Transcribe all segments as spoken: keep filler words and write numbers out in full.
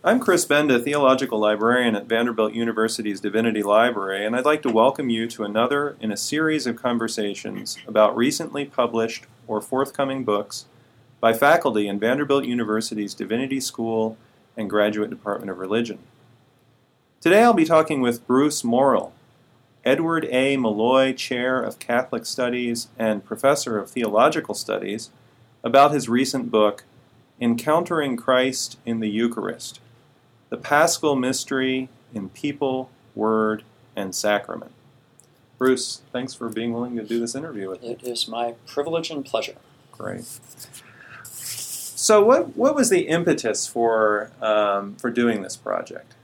I'm Chris Benda, Theological Librarian at Vanderbilt University's Divinity Library, and I'd like to welcome you to another in a series of conversations about recently published or forthcoming books by faculty in Vanderbilt University's Divinity School and Graduate Department of Religion. Today I'll be talking with Bruce Morrill, Edward A. Malloy Chair of Catholic Studies and Professor of Theological Studies, about his recent book, Encountering Christ in the Eucharist, the Paschal Mystery in People, Word, and Sacrament. Bruce, thanks for being willing to do this interview with me. It is my privilege and pleasure. Great. So what what was the impetus for um, for doing this project?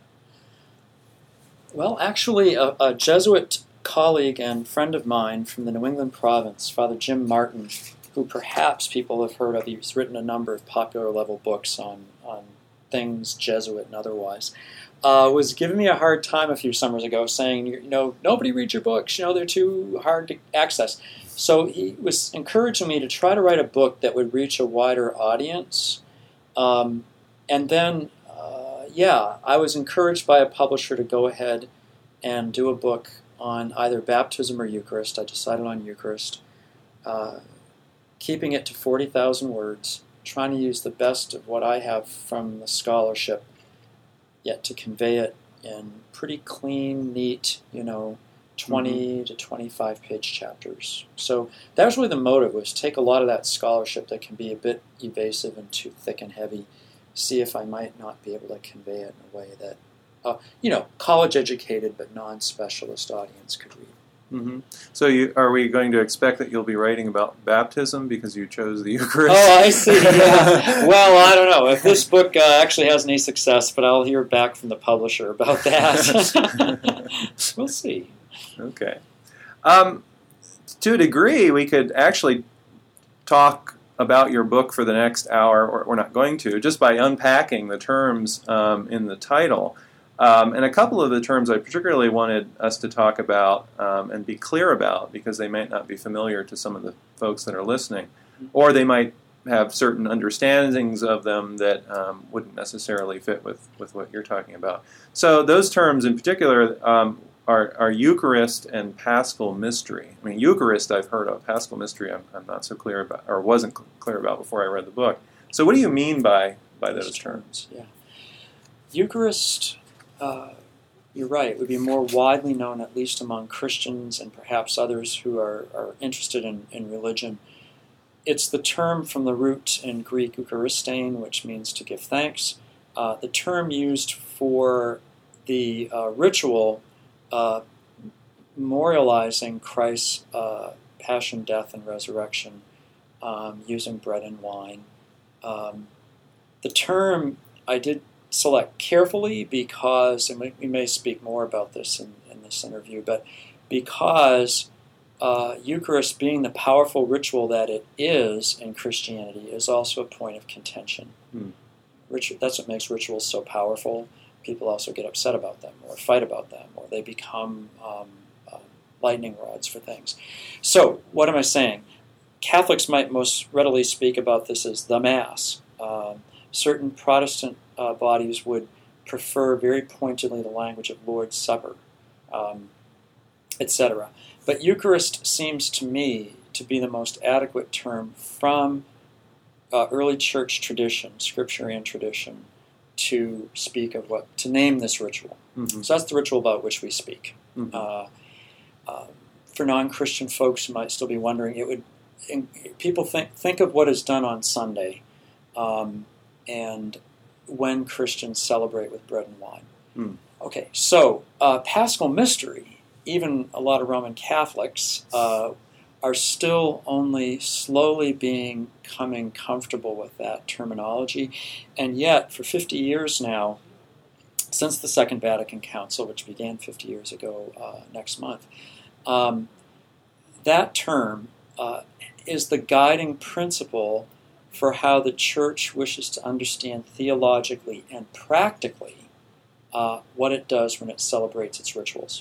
Well, actually, a, a Jesuit colleague and friend of mine from the New England province, Father Jim Martin, who perhaps people have heard of, he's written a number of popular level books on, on things Jesuit and otherwise, uh, was giving me a hard time a few summers ago, saying, you know, nobody reads your books, you know, they're too hard to access. So he was encouraging me to try to write a book that would reach a wider audience. Um, and then, uh, yeah, I was encouraged by a publisher to go ahead and do a book on either baptism or Eucharist. I decided on Eucharist, uh, keeping it to forty thousand words, trying to use the best of what I have from the scholarship, yet to convey it in pretty clean, neat, you know, twenty mm-hmm. to twenty-five page chapters. So that was really the motive, was take a lot of that scholarship that can be a bit evasive and too thick and heavy, see if I might not be able to convey it in a way that, uh, you know, college-educated but non-specialist audience could read. Mm-hmm. So you, are we going to expect that you'll be writing about baptism because you chose the Eucharist? Oh, I see. Yeah. Well, I don't know if this book uh, actually has any success, but I'll hear back from the publisher about that. We'll see. Okay. Um, to a degree, we could actually talk about your book for the next hour, or we're not going to, just by unpacking the terms um, in the title. Um, and a couple of the terms I particularly wanted us to talk about um, and be clear about, because they might not be familiar to some of the folks that are listening, or they might have certain understandings of them that um, wouldn't necessarily fit with, with what you're talking about. So those terms in particular um, are, are Eucharist and Paschal Mystery. I mean, Eucharist I've heard of. Paschal Mystery I'm, I'm not so clear about, or wasn't clear about before I read the book. So what do you mean by, by those terms? Yeah. Eucharist... Uh, you're right, it would be more widely known, at least among Christians and perhaps others who are, are interested in, in religion. It's the term from the root in Greek Eucharistein, which means to give thanks. Uh, the term used for the uh, ritual uh, memorializing Christ's uh, passion, death, and resurrection um, using bread and wine. Um, the term I did select carefully because, and we, we may speak more about this in, in this interview, but because uh, Eucharist, being the powerful ritual that it is in Christianity, is also a point of contention. Hmm. Ritu- that's what makes rituals so powerful. People also get upset about them, or fight about them, or they become um, uh, lightning rods for things. So, what am I saying? Catholics might most readily speak about this as the Mass. Um, certain Protestant Uh, bodies would prefer very pointedly the language of Lord's Supper, um, et cetera. But Eucharist seems to me to be the most adequate term from uh, early church tradition, scripturian tradition, to speak of what, to name this ritual. Mm-hmm. So that's the ritual about which we speak. Mm-hmm. Uh, uh, for non-Christian folks who might still be wondering, it would in, people think think of what is done on Sunday, um, and when Christians celebrate with bread and wine. Mm. Okay, so uh, Paschal Mystery, even a lot of Roman Catholics uh, are still only slowly being coming comfortable with that terminology, and yet for fifty years now, since the Second Vatican Council, which began fifty years ago uh, next month, um, that term uh, is the guiding principle for how the Church wishes to understand theologically and practically uh, what it does when it celebrates its rituals.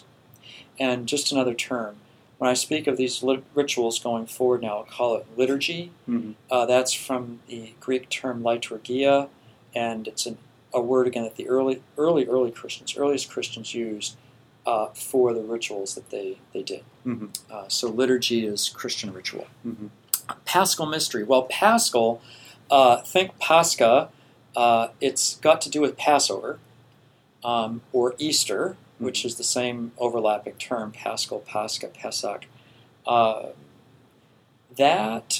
And just another term, when I speak of these lit- rituals going forward now, I'll call it liturgy. Mm-hmm. Uh, that's from the Greek term liturgia, and it's an a word again that the early, early, early Christians, earliest Christians used uh, for the rituals that they, they did. Mm-hmm. Uh, so liturgy is Christian ritual. Mm-hmm. Paschal mystery. Well, Paschal, uh, think Pascha. Uh, it's got to do with Passover um, or Easter, mm-hmm. which is the same overlapping term, Paschal, Pascha, Pesach. Uh, that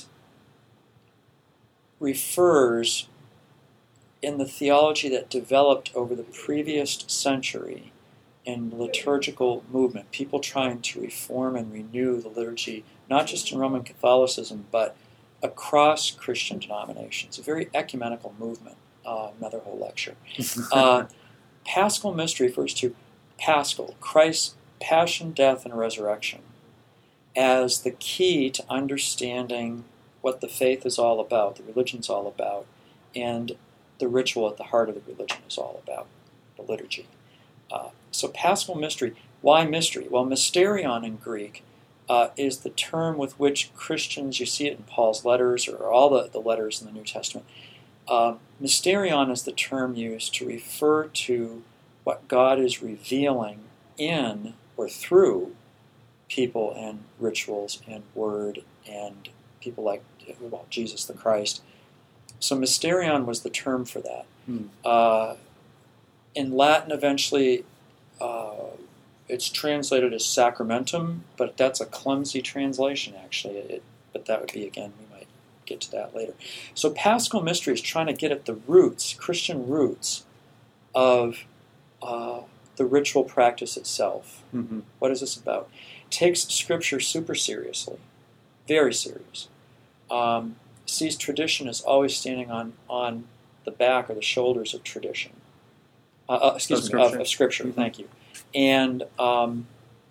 refers in the theology that developed over the previous century in liturgical movement, people trying to reform and renew the liturgy, not just in Roman Catholicism, but across Christian denominations. A very ecumenical movement, uh, another whole lecture. uh, Paschal mystery refers to Paschal, Christ's passion, death, and resurrection, as the key to understanding what the faith is all about, the religion's all about, and the ritual at the heart of the religion is all about, the liturgy. Uh, so Paschal mystery. Why mystery? Well, mysterion in Greek uh, is the term with which Christians, you see it in Paul's letters or all the, the letters in the New Testament. Uh, mysterion is the term used to refer to what God is revealing in or through people and rituals and word and people like, well, Jesus the Christ. So mysterion was the term for that. Hmm. Uh, in Latin, eventually, uh, it's translated as sacramentum, but that's a clumsy translation, actually. It, but that would be, again, we might get to that later. So Paschal mystery is trying to get at the roots, Christian roots, of uh, the ritual practice itself. Mm-hmm. What is this about? Takes Scripture super seriously, very serious. Um, sees tradition as always standing on, on the back or the shoulders of tradition. Uh, uh, excuse of me, Scripture. Of, of Scripture, Mm-hmm. Thank you. And um,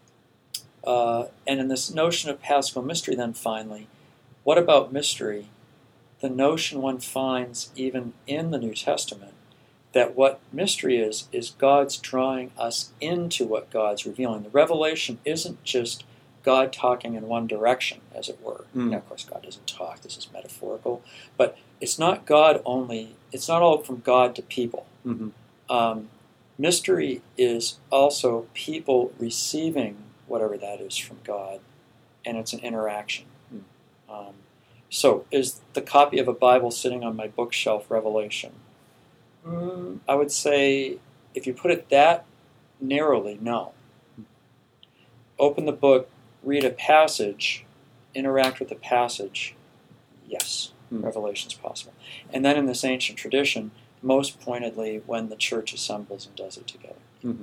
uh, and in this notion of Paschal mystery, then finally, what about mystery? The notion one finds even in the New Testament that what mystery is, is God's drawing us into what God's revealing. The revelation isn't just God talking in one direction, as it were. Mm. Now, of course, God doesn't talk. This is metaphorical. But it's not God only. It's not all from God to people. Mm-hmm. Um, mystery is also people receiving whatever that is from God, and it's an interaction. Mm. Um, so is the copy of a Bible sitting on my bookshelf Revelation? Mm, I would say, if you put it that narrowly, no. Open the book, read a passage, interact with the passage, yes, mm. Revelation's possible. And then in this ancient tradition, most pointedly when the church assembles and does it together. Mm-hmm.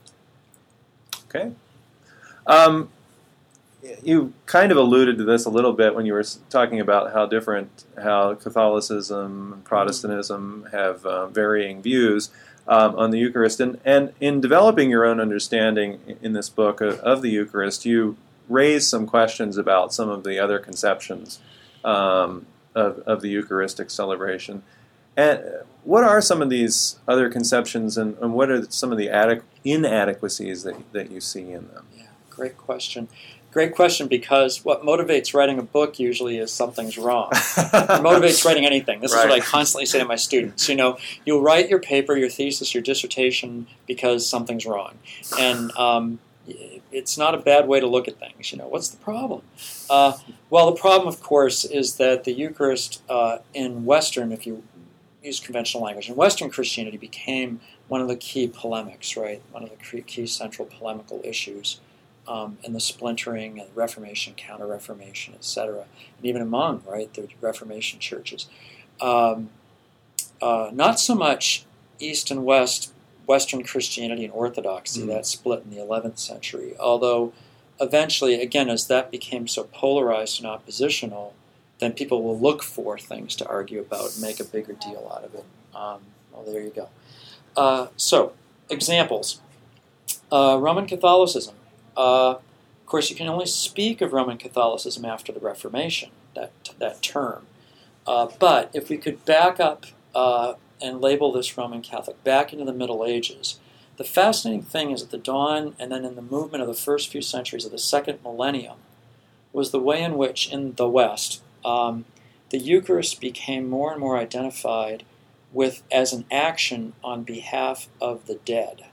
Okay. Um, you kind of alluded to this a little bit when you were talking about how different, how Catholicism and Protestantism have uh, varying views um, on the Eucharist. And, and in developing your own understanding in this book of, of the Eucharist, you raised some questions about some of the other conceptions um, of, of the Eucharistic celebration. And what are some of these other conceptions, and, and what are some of the adequ- inadequacies that, that you see in them? Yeah, great question. Great question, because what motivates writing a book usually is something's wrong. It motivates writing anything. This right. is what I constantly say to my students. You know, you'll write your paper, your thesis, your dissertation because something's wrong. And um, it's not a bad way to look at things. You know, what's the problem? Uh, well, the problem, of course, is that the Eucharist uh, in Western, if you use conventional language, in Western Christianity became one of the key polemics, right? One of the key central polemical issues. Um, and the splintering and Reformation, Counter-Reformation, et cetera, and even among, right, the Reformation churches. Um, uh, not so much East and West, Western Christianity and Orthodoxy, mm-hmm. that split in the eleventh century, although eventually, again, as that became so polarized and oppositional, then people will look for things to argue about and make a bigger deal out of it. Um, well, there you go. Uh, so, examples. Uh, Roman Catholicism. Uh, of course, you can only speak of Roman Catholicism after the Reformation, that that term. Uh, but if we could back up uh, and label this Roman Catholic back into the Middle Ages, the fascinating thing is at the dawn and then in the movement of the first few centuries of the second millennium was the way in which, in the West, um, the Eucharist became more and more identified with as an action on behalf of the dead.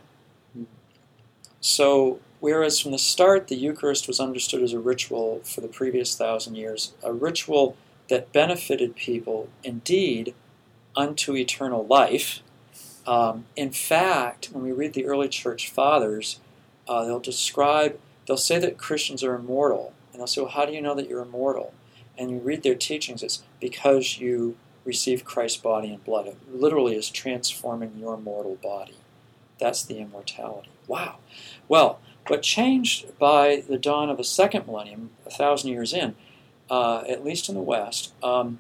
So, whereas from the start the Eucharist was understood as a ritual for the previous thousand years, a ritual that benefited people indeed unto eternal life. Um, in fact, when we read the early church fathers, uh, they'll describe, they'll say that Christians are immortal. And they'll say, well, how do you know that you're immortal? And you read their teachings, it's because you receive Christ's body and blood. It literally is transforming your mortal body. That's the immortality. Wow. Well, what changed by the dawn of the second millennium, a thousand years in, uh, at least in the West, um,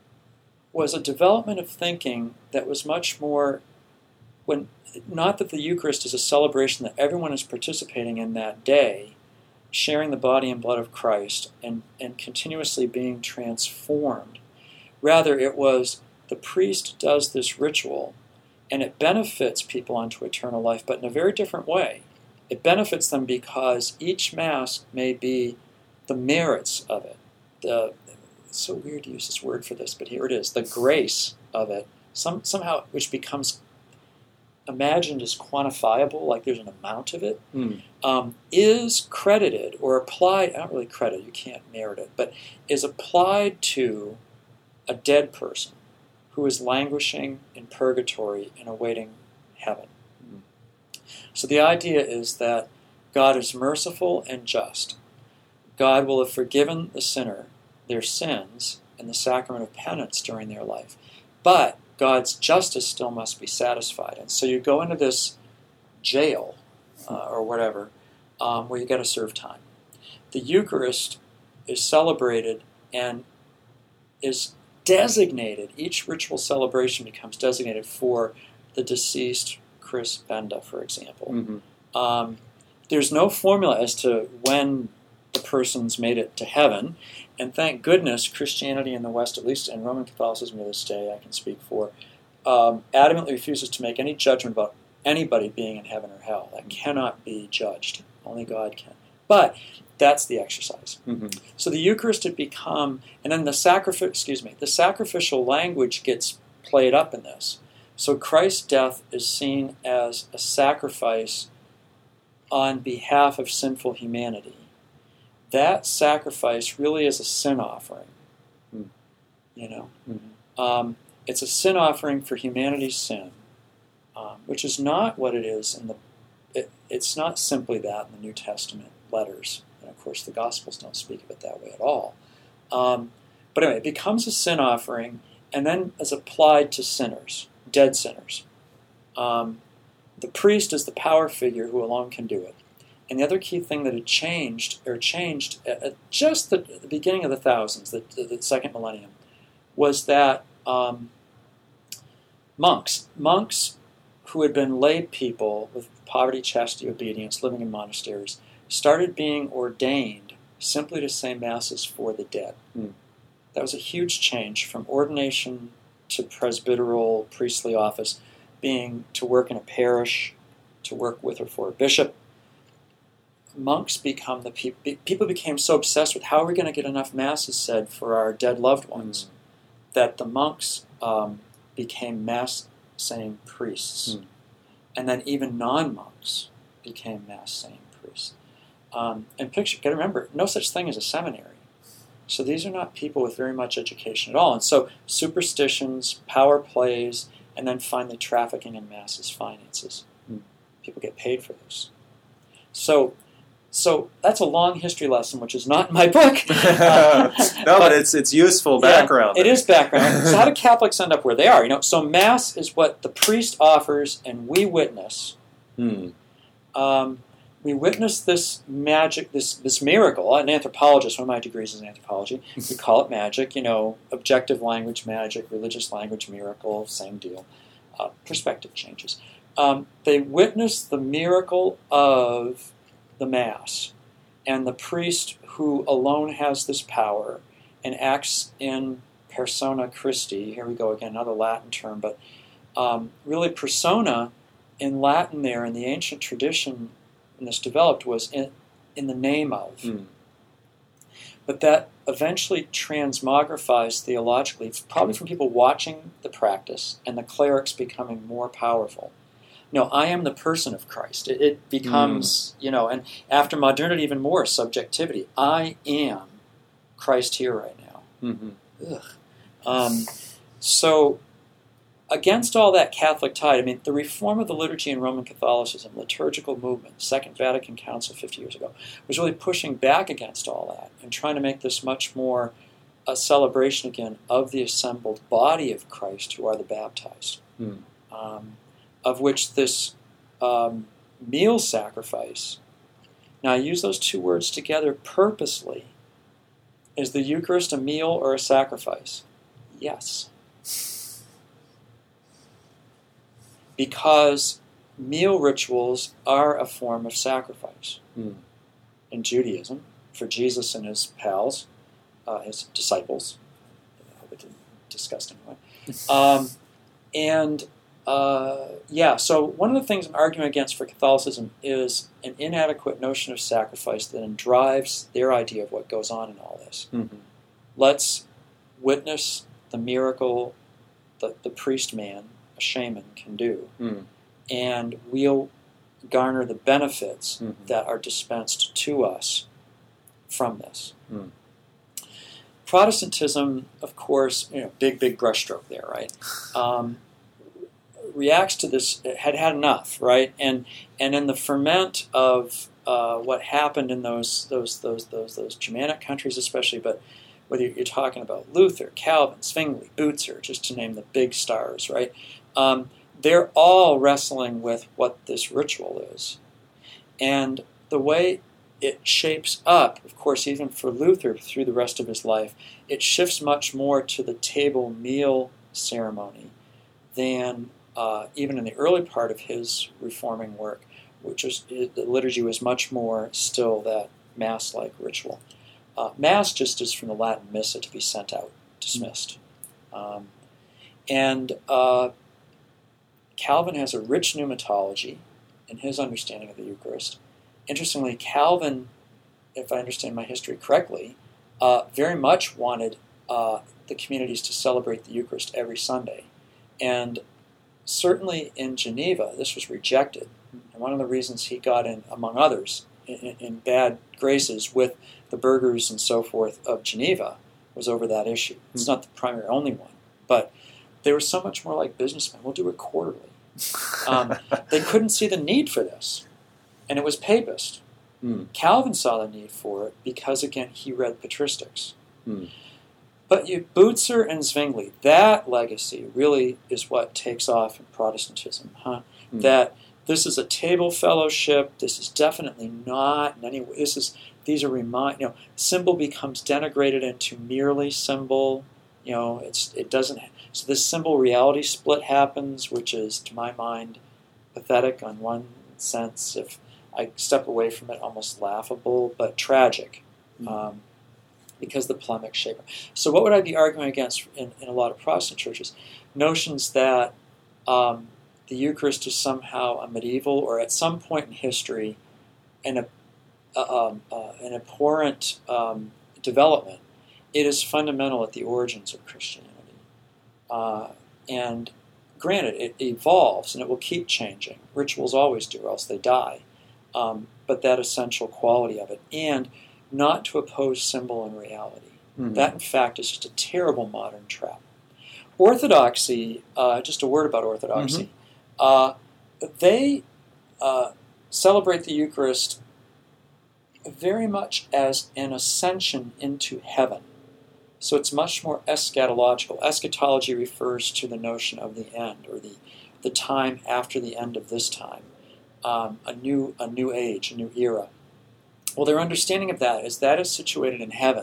was a development of thinking that was much more, when not that the Eucharist is a celebration that everyone is participating in that day, sharing the body and blood of Christ and, and continuously being transformed. Rather, it was the priest does this ritual and it benefits people unto eternal life, but in a very different way. It benefits them because each Mass may be the merits of it. The, it's so weird to use this word for this, but here it is. The grace of it, some, somehow, which becomes imagined as quantifiable, like there's an amount of it, mm. um, is credited or applied, not really credit, you can't merit it, but is applied to a dead person who is languishing in purgatory and awaiting heaven. Mm. So the idea is that God is merciful and just. God will have forgiven the sinner their sins in the sacrament of penance during their life. But God's justice still must be satisfied. And so you go into this jail uh, or whatever um, where you got to serve time. The Eucharist is celebrated and is designated. Each ritual celebration becomes designated for the deceased Chris Benda, for example. Mm-hmm. Um, there's no formula as to when the person's made it to heaven. And thank goodness, Christianity in the West, at least in Roman Catholicism to this day, I can speak for, um, adamantly refuses to make any judgment about anybody being in heaven or hell. That cannot be judged. Only God can. But that's the exercise. Mm-hmm. So the Eucharist had become, and then the sacrifice, excuse me, the sacrificial language gets played up in this. So Christ's death is seen as a sacrifice on behalf of sinful humanity. That sacrifice really is a sin offering, mm. you know. Mm-hmm. Um, it's a sin offering for humanity's sin, um, which is not what it is in the. It, it's not simply that in the New Testament letters, and of course the Gospels don't speak of it that way at all. Um, but anyway, it becomes a sin offering, and then is applied to sinners, dead sinners. Um, the priest is the power figure who alone can do it. And the other key thing that had changed, or changed at just the, the beginning of the thousands, the, the, the second millennium, was that um, monks, monks who had been lay people with poverty, chastity, obedience, living in monasteries, started being ordained simply to say masses for the dead. Mm. That was a huge change from ordination to presbyteral priestly office, being to work in a parish, to work with or for a bishop. Monks become the people. People became so obsessed with how are we going to get enough masses said for our dead loved ones, mm. that the monks um, became mass-saying priests, mm. and then even non-monks became mass-saying priests. Um, and picture, got to remember, no such thing as a seminary. So these are not people with very much education at all. And so superstitions, power plays, and then finally trafficking in masses finances. Mm. People get paid for this. So. So that's a long history lesson, which is not in my book. Uh, no, but, but it's it's useful background. Yeah, it is background. So how do Catholics end up where they are? You know, so Mass is what the priest offers, and we witness. Hmm. Um, we witness this magic, this this miracle. An anthropologist, one of my degrees is in anthropology. We call it magic. You know, objective language magic, religious language miracle, same deal. Uh, perspective changes. Um, they witness the miracle of the Mass, and the priest who alone has this power and acts in persona Christi. Here we go again, another Latin term, but um, really persona in Latin there in the ancient tradition when this developed was in, in the name of. Mm. but that eventually transmogrifies theologically, probably from people watching the practice and the clerics becoming more powerful. No, I am the person of Christ. It, it becomes, mm. you know, and after modernity, even more subjectivity. I am Christ here right now. Mm-hmm. Ugh. Um, so, against all that Catholic tide, I mean, the reform of the liturgy in Roman Catholicism, liturgical movement, Second Vatican Council fifty years ago, was really pushing back against all that and trying to make this much more a celebration again of the assembled body of Christ who are the baptized. Mm. Um, of which this um, meal sacrifice, now I use those two words together purposely. Is the Eucharist a meal or a sacrifice? Yes. Because meal rituals are a form of sacrifice. Mm. In Judaism, for Jesus and his pals, uh, his disciples, I hope it didn't disgust anyone, um, and Uh, yeah, so one of the things I'm arguing against for Catholicism is an inadequate notion of sacrifice that then drives their idea of what goes on in all this. Mm-hmm. Let's witness the miracle that the priest man, a shaman, can do, mm. and we'll garner the benefits mm-hmm. that are dispensed to us from this. Mm. Protestantism, of course, you know, big, big brushstroke there, right? Um, reacts to this, had had enough, right? And and in the ferment of uh, what happened in those those those those those Germanic countries, especially, but whether you're talking about Luther, Calvin, Zwingli, Butzer, just to name the big stars, right? Um, they're all wrestling with what this ritual is, and the way it shapes up, of course, even for Luther through the rest of his life, it shifts much more to the table meal ceremony than Uh, even in the early part of his reforming work, which was the liturgy was much more still that Mass-like ritual. Uh, Mass just is from the Latin missa, to be sent out, dismissed. Um, and uh, Calvin has a rich pneumatology in his understanding of the Eucharist. Interestingly, Calvin, if I understand my history correctly, uh, very much wanted uh, the communities to celebrate the Eucharist every Sunday. And certainly in Geneva, this was rejected. And one of the reasons he got in, among others, in, in bad graces with the burghers and so forth of Geneva was over that issue. It's not the primary only one, but they were so much more like businessmen. We'll do it quarterly. Um, they couldn't see the need for this, and it was papist. Mm. Calvin saw the need for it because, again, he read patristics. Mm. But you, Butzer and Zwingli, that legacy really is what takes off in Protestantism, huh? Mm. That this is a table fellowship. This is definitely not in any way. This is these are remind. You know, symbol becomes denigrated into merely symbol. You know, it's it doesn't. So this symbol reality split happens, which is, to my mind, pathetic on one sense. If I step away from it, almost laughable, but tragic. Mm. Um, because the polemic shaper. So what would I be arguing against in, in a lot of Protestant churches? Notions that um, the Eucharist is somehow a medieval, or at some point in history, an, uh, um, uh, an abhorrent um, development. It is fundamental at the origins of Christianity. Uh, and granted, it evolves, and it will keep changing. Rituals always do, or else they die. Um, but that essential quality of it. And not to oppose symbol and reality. Mm-hmm. That, in fact, is just a terrible modern trap. Orthodoxy, uh, just a word about Orthodoxy, mm-hmm. uh, they uh, celebrate the Eucharist very much as an ascension into heaven. So it's much more eschatological. Eschatology refers to the notion of the end, or the, the time after the end of this time, um, a new a new age, a new era. Well, their understanding of that is that is situated in heaven,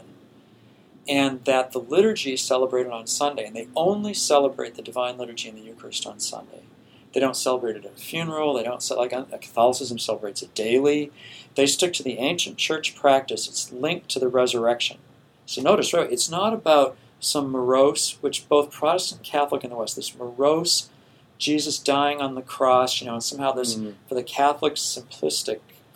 and that the liturgy is celebrated on Sunday, and they only celebrate the Divine Liturgy and the Eucharist on Sunday. They don't celebrate it at a funeral. They don't, like Catholicism celebrates it daily. They stick to the ancient church practice. It's linked to the resurrection. So notice, right, it's not about some morose, which both Protestant and Catholic in the West, this morose Jesus dying on the cross, you know, and somehow this, mm-hmm. for the Catholics, simplistic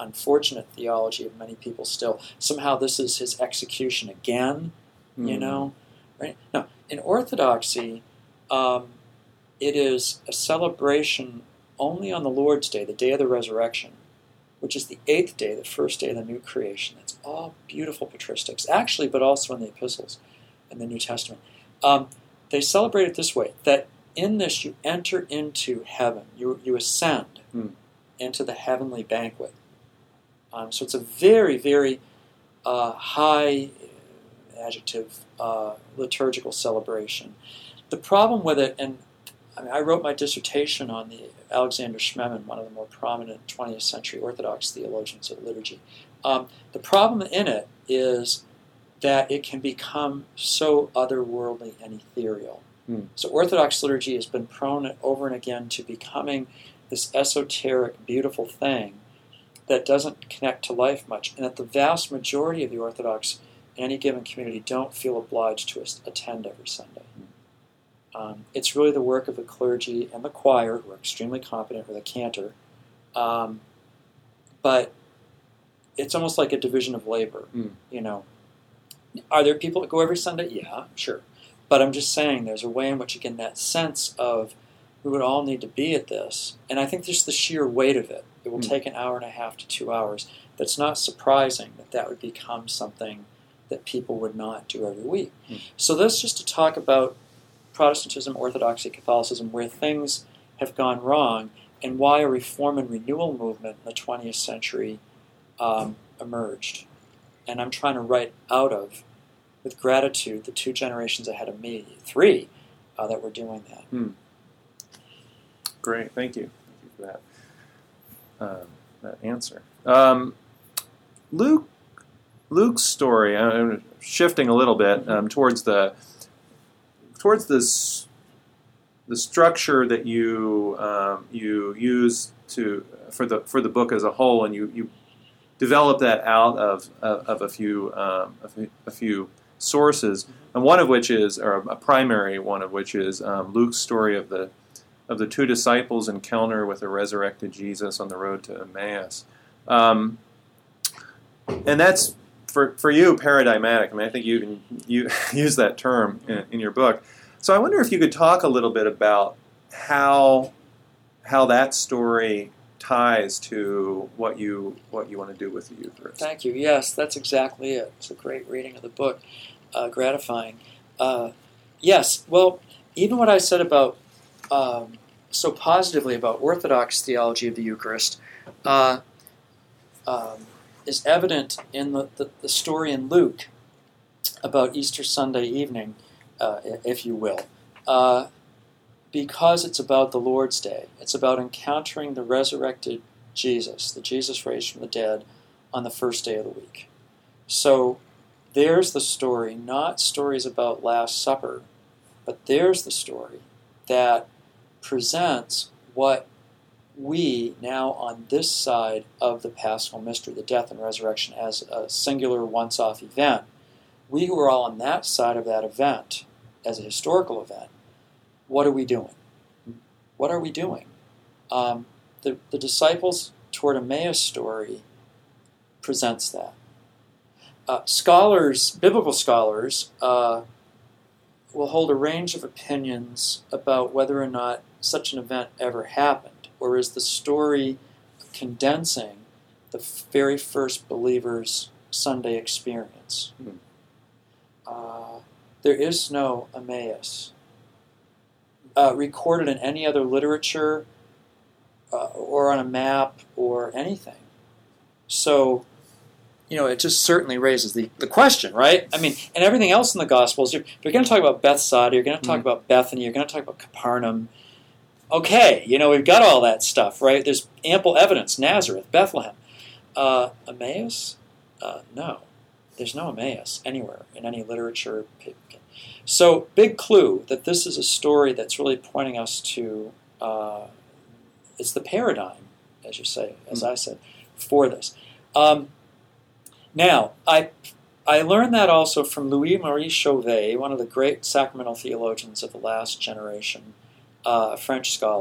unfortunate theology of many people still. Somehow this is his execution again, mm. you know? Right? No, in Orthodoxy, um, it is a celebration only on the Lord's Day, the day of the resurrection, which is the eighth day, the first day of the new creation. That's all beautiful patristics, actually, but also in the epistles in the New Testament. Um, they celebrate it this way, that in this you enter into heaven. You, you ascend mm. into the heavenly banquet. Um, so it's a very, very uh, high adjective uh, liturgical celebration. The problem with it, and I mean, I wrote my dissertation on the Alexander Schmemann, one of the more prominent twentieth century Orthodox theologians of liturgy. Um, the problem in it is that it can become so otherworldly and ethereal. Hmm. So Orthodox liturgy has been prone over and again to becoming this esoteric, beautiful thing that doesn't connect to life much, and that the vast majority of the Orthodox in any given community don't feel obliged to attend every Sunday. Hmm. Um, it's really the work of the clergy and the choir, who are extremely competent, or the cantor. Um, but it's almost like a division of labor. Mm. You know, are there people that go every Sunday? Yeah, sure. But I'm just saying, there's a way in which, again, that sense of we would all need to be at this, and I think just the sheer weight of it. It will mm. take an hour and a half to two hours. That's not surprising that that would become something that people would not do every week. Mm. So that's just to talk about Protestantism, Orthodoxy, Catholicism, where things have gone wrong, and why a reform and renewal movement in the twentieth century um, emerged. And I'm trying to write out of, with gratitude, the two generations ahead of me, three, uh, that were doing that. Hmm. Great, thank you. Thank you for that, um, that answer. Um, Luke, Luke's story, I'm shifting a little bit um, towards the towards this the structure that you um, you use to for the for the book as a whole, and you, you develop that out of of, of a few um, a few, a few sources, and one of which is, or a primary one of which is um, Luke's story of the of the two disciples' encounter with the resurrected Jesus on the road to Emmaus, um, and that's for for you paradigmatic. I mean, I think you can you use that term in, in your book. So I wonder if you could talk a little bit about how how that story ties to what you what you want to do with the Eucharist. Thank you. Yes, that's exactly it. It's a great reading of the book, uh, gratifying. Uh, yes, well, even what I said about um, so positively about Orthodox theology of the Eucharist uh, um, is evident in the, the, the story in Luke about Easter Sunday evening, uh, if you will. Uh, Because it's about the Lord's Day. It's about encountering the resurrected Jesus, the Jesus raised from the dead, on the first day of the week. So there's the story, not stories about Last Supper, but there's the story that presents what we now on this side of the Paschal mystery, the death and resurrection, as a singular once-off event. We who are all on that side of that event, as a historical event, what are we doing? What are we doing? Um, the, the disciples toward Emmaus story presents that. Uh, scholars, biblical scholars, uh, will hold a range of opinions about whether or not such an event ever happened, or is the story condensing the very first believer's Sunday experience. Mm-hmm. Uh, there is no Emmaus Uh, recorded in any other literature uh, or on a map or anything. So, you know, it just certainly raises the, the question, right? I mean, and everything else in the Gospels, you're, you're going to talk about Bethsaida, you're going to talk mm-hmm. about Bethany, you're going to talk about Capernaum. Okay, you know, we've got all that stuff, right? There's ample evidence. Nazareth, Bethlehem. Uh, Emmaus? Uh, no. There's no Emmaus anywhere in any literature. So, big clue that this is a story that's really pointing us to, uh, it's the paradigm, as you say, as I said, for this. Um, now, I I learned that also from Louis-Marie Chauvet, one of the great sacramental theologians of the last generation, uh, a French scholar,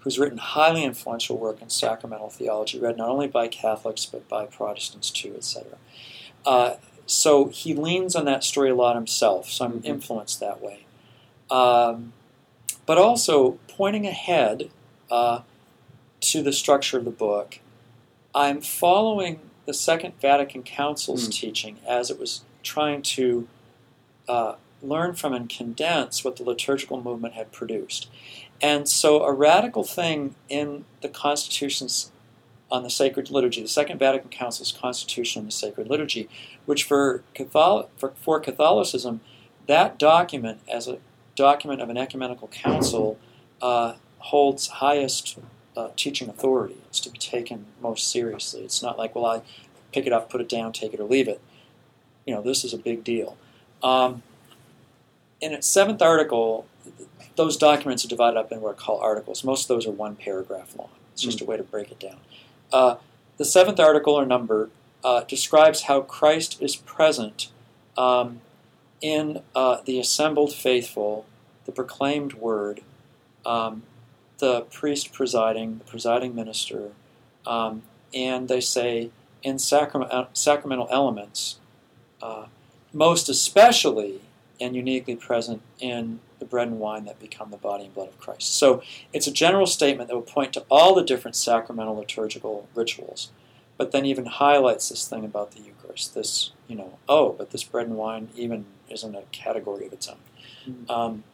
who's written highly influential work in sacramental theology, read not only by Catholics but by Protestants too, et cetera. Uh, so he leans on that story a lot himself, so I'm mm-hmm. influenced that way. Um, but also, pointing ahead uh, to the structure of the book, I'm following the Second Vatican Council's mm. teaching as it was trying to uh, learn from and condense what the liturgical movement had produced. And so a radical thing in the constitutions on the sacred liturgy, the Second Vatican Council's Constitution on the Sacred Liturgy, which for, Catholic, for, for Catholicism, that document, as a document of an ecumenical council, uh, holds highest uh, teaching authority. It's to be taken most seriously. It's not like, well, I pick it up, put it down, take it or leave it. You know, this is a big deal. Um, in its seventh article, those documents are divided up in what are called articles. Most of those are one paragraph long. It's just mm-hmm. a way to break it down. Uh, the seventh article or number uh, describes how Christ is present um, in uh, the assembled faithful, the proclaimed word, um, the priest presiding, the presiding minister, um, and they say in sacrament, sacramental elements, uh, most especially and uniquely present in the bread and wine that become the body and blood of Christ. So it's a general statement that will point to all the different sacramental liturgical rituals, but then even highlights this thing about the Eucharist, this, you know, oh, but this bread and wine even isn't a category of its own. Mm-hmm. Um,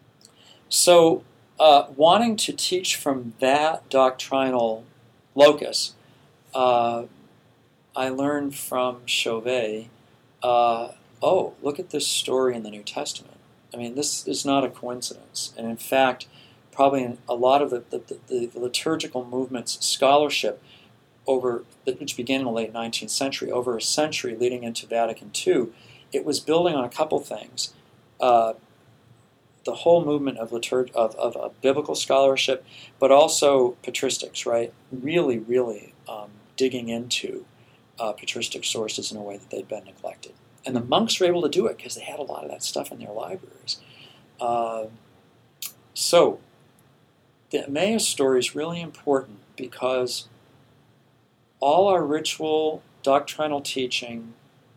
so uh, wanting to teach from that doctrinal locus, uh, I learned from Chauvet, uh, oh, look at this story in the New Testament. I mean, this is not a coincidence. And in fact, probably in a lot of the, the, the, the liturgical movement's scholarship, over which began in the late nineteenth century, over a century leading into Vatican Two, it was building on a couple things. Uh, the whole movement of, liturg- of, of, of biblical scholarship, but also patristics, right? Really, really um, digging into uh, patristic sources in a way that they'd been neglected. And the monks were able to do it because they had a lot of that stuff in their libraries. Uh, so, the Emmaus story is really important because all our ritual, doctrinal teaching,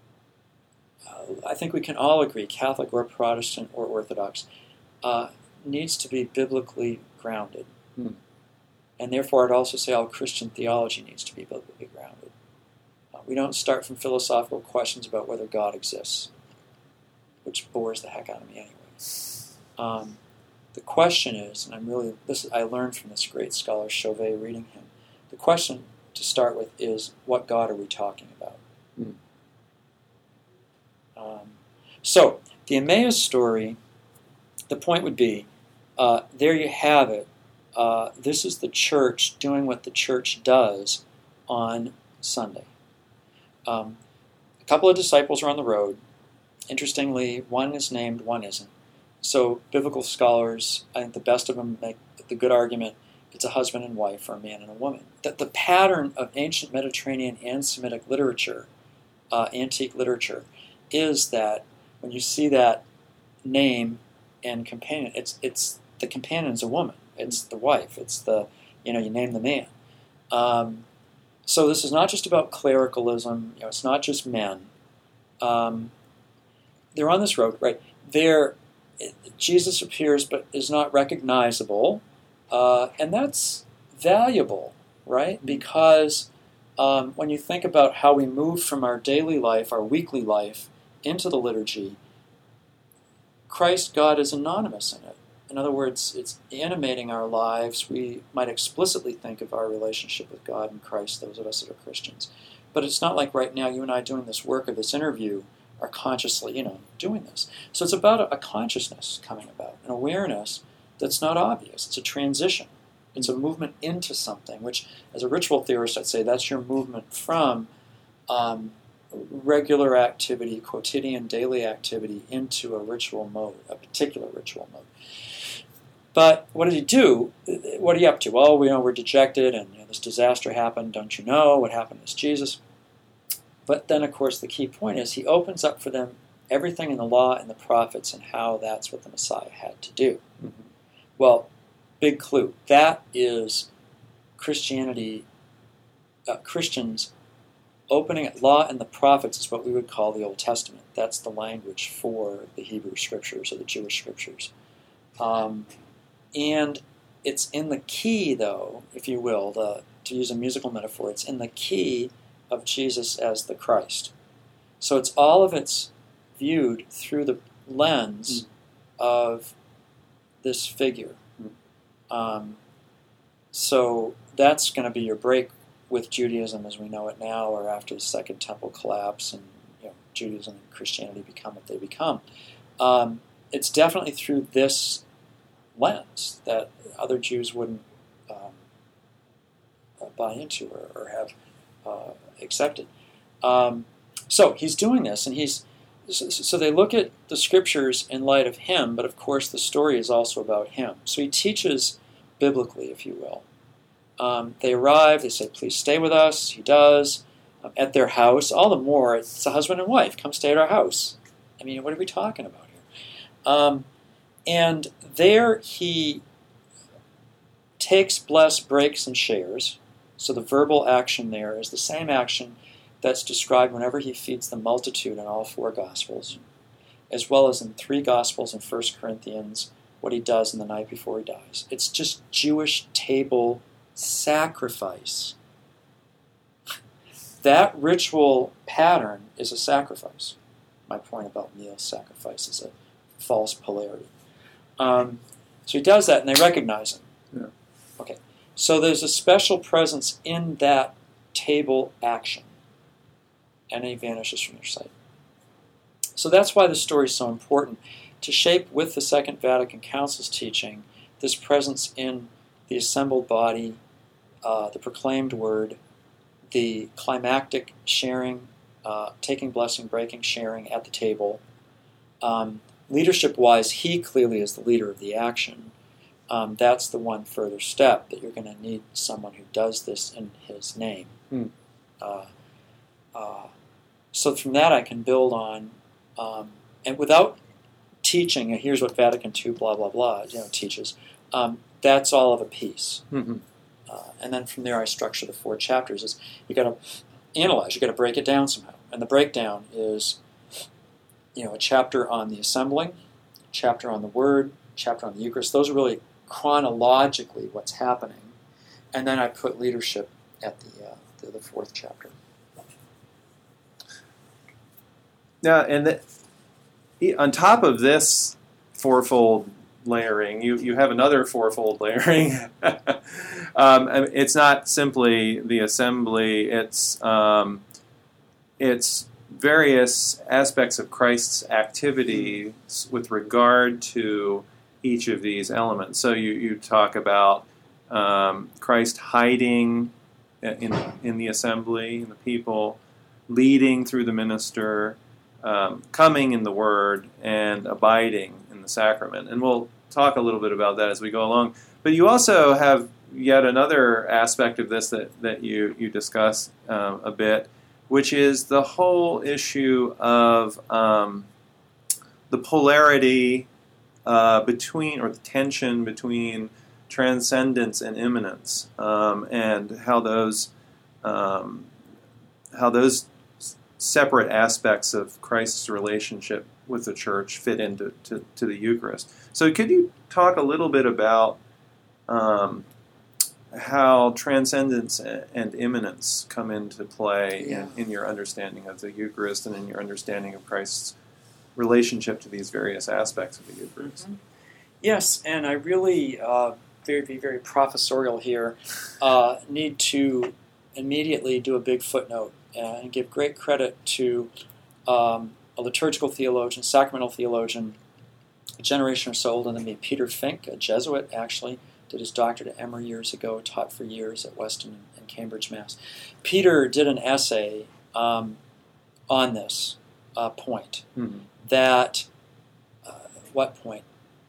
uh, I think we can all agree, Catholic or Protestant or Orthodox, uh, needs to be biblically grounded. Hmm. And therefore, I'd also say all Christian theology needs to be biblically grounded. We don't start from philosophical questions about whether God exists, which bores the heck out of me anyway. Um, the question is, and I'm really this I learned from this great scholar Chauvet reading him. The question to start with is, what God are we talking about? Mm. Um, so the Emmaus story. The point would be, uh, there you have it. Uh, this is the church doing what the church does on Sunday. Um, a couple of disciples are on the road. Interestingly, one is named, one isn't. So biblical scholars, I think the best of them make the good argument, it's a husband and wife or a man and a woman. That the pattern of ancient Mediterranean and Semitic literature, uh, antique literature, is that when you see that name and companion, it's it's the companion is a woman. It's the wife. It's the, you know, you name the man. Um, So this is not just about clericalism. You know, it's not just men. Um, they're on this road, right? They're, Jesus appears but is not recognizable, uh, and that's valuable, right? Because um, when you think about how we move from our daily life, our weekly life, into the liturgy, Christ, God, is anonymous in it. In other words, it's animating our lives. We might explicitly think of our relationship with God and Christ, those of us that are Christians. But it's not like right now you and I doing this work of this interview are consciously, you know, doing this. So it's about a, a consciousness coming about, an awareness that's not obvious. It's a transition. It's a movement into something, which, as a ritual theorist, I'd say that's your movement from um, regular activity, quotidian, daily activity, into a ritual mode, a particular ritual mode. But what did he do? What are you up to? Well, we know we're dejected, and you know, this disaster happened. Don't you know what happened to Jesus? But then, of course, the key point is he opens up for them everything in the law and the prophets and how that's what the Messiah had to do. Mm-hmm. Well, big clue. That is Christianity, uh, Christians opening at law and the prophets is what we would call the Old Testament. That's the language for the Hebrew Scriptures or the Jewish Scriptures. Um, and it's in the key, though, if you will, the, to use a musical metaphor, it's in the key of Jesus as the Christ. So it's all of it's viewed through the lens mm. of this figure. Mm. Um, so that's going to be your break with Judaism as we know it now, or after the Second Temple collapse and you know, Judaism and Christianity become what they become. Um, it's definitely through this lens that other Jews wouldn't um, uh, buy into or, or have uh, accepted. Um, so he's doing this, and he's so, so they look at the scriptures in light of him, but of course the story is also about him. So he teaches biblically, if you will. Um, they arrive, they say, please stay with us. He does. Um, at their house, all the more, it's a husband and wife. Come stay at our house. I mean, what are we talking about here? Um, and there he takes, bless, breaks, and shares. So the verbal action there is the same action that's described whenever he feeds the multitude in all four Gospels, as well as in three Gospels in First Corinthians, what he does in the night before he dies. It's just Jewish table sacrifice. That ritual pattern is a sacrifice. My point about meal sacrifice is a false polarity. Um, so he does that, and they recognize him. Yeah. Okay. So there's a special presence in that table action, and he vanishes from their sight. So that's why the story is so important, to shape with the Second Vatican Council's teaching this presence in the assembled body, uh, the proclaimed word, the climactic sharing, uh, taking blessing, breaking, sharing at the table. Um, leadership-wise, he clearly is the leader of the action. Um, that's the one further step, that you're going to need someone who does this in his name. Hmm. Uh, uh, so from that I can build on, um, and without teaching, and here's what Vatican two, blah, blah, blah, you know, teaches, um, that's all of a piece. Mm-hmm. Uh, and then from there I structure the four chapters. Is you got to analyze, you got to break it down somehow. And the breakdown is, you know, a chapter on the assembling, a chapter on the Word, a chapter on the Eucharist. Those are really chronologically what's happening. And then I put leadership at the uh, the, the fourth chapter. Now, and the, on top of this fourfold layering, you, you have another fourfold layering. um, it's not simply the assembly, it's um, it's various aspects of Christ's activity with regard to each of these elements. So you, you talk about um, Christ hiding in, in the assembly, in the people, leading through the minister, um, coming in the Word, and abiding in the sacrament. And we'll talk a little bit about that as we go along. But you also have yet another aspect of this that, that you, you discuss um, a bit, which is the whole issue of um, the polarity uh, between, or the tension between transcendence and immanence, um, and how those um, how those separate aspects of Christ's relationship with the Church fit into to, to the Eucharist. So could you talk a little bit about um, how transcendence and immanence come into play yeah. in, in your understanding of the Eucharist and in your understanding of Christ's relationship to these various aspects of the Eucharist? Mm-hmm. Yes, and I really, uh, very, be very professorial here, uh, need to immediately do a big footnote and give great credit to um, a liturgical theologian, sacramental theologian, a generation or so older than me, Peter Fink, a Jesuit actually, did his doctorate at Emory years ago, taught for years at Weston and Cambridge, Mass. Peter did an essay um, on this uh, point, mm-hmm. that, uh, what point?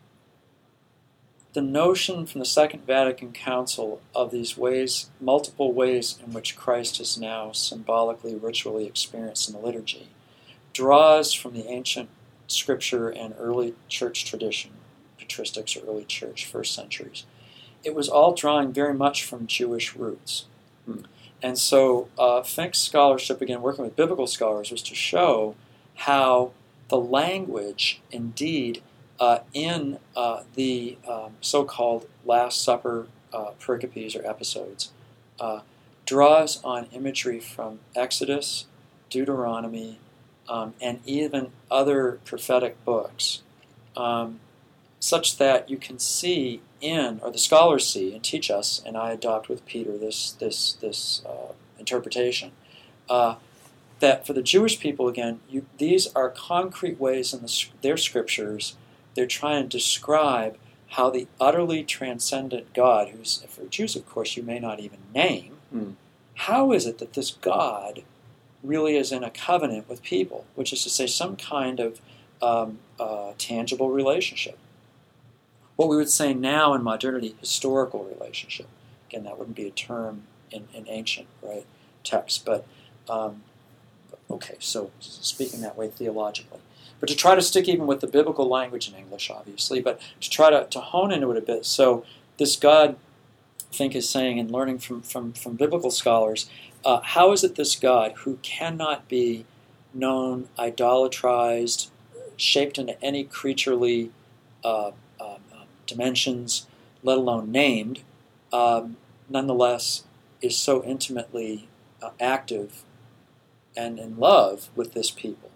The notion from the Second Vatican Council of these ways, multiple ways in which Christ is now symbolically, ritually experienced in the liturgy, draws from the ancient scripture and early church tradition, patristics or early church, first centuries. it was all drawing very much from Jewish roots. Hmm. And so uh, Fink's scholarship, again, working with biblical scholars, was to show how the language, indeed, uh, in uh, the um, so-called Last Supper uh, pericopes or episodes, uh, draws on imagery from Exodus, Deuteronomy, um, and even other prophetic books, um, such that you can see in, or the scholars see and teach us, and I adopt with Peter this this this uh, interpretation, uh, that for the Jewish people, again, you, these are concrete ways in the, their scriptures. They're trying to describe how the utterly transcendent God, who's for Jews, of course, you may not even name, mm. how is it that this God really is in a covenant with people, which is to say some kind of um, uh, tangible relationship. What we would say now in modernity, historical relationship. Again, that wouldn't be a term in, in ancient right texts, but um, okay, so speaking that way theologically. But to try to stick even with the biblical language in English, obviously, but to try to, to hone into it a bit. So this God, Fink is saying, and learning from, from, from biblical scholars, uh, how is it this God, who cannot be known, idolatrized, shaped into any creaturely uh, uh, dimensions, let alone named, um, nonetheless is so intimately uh, active and in love with this people?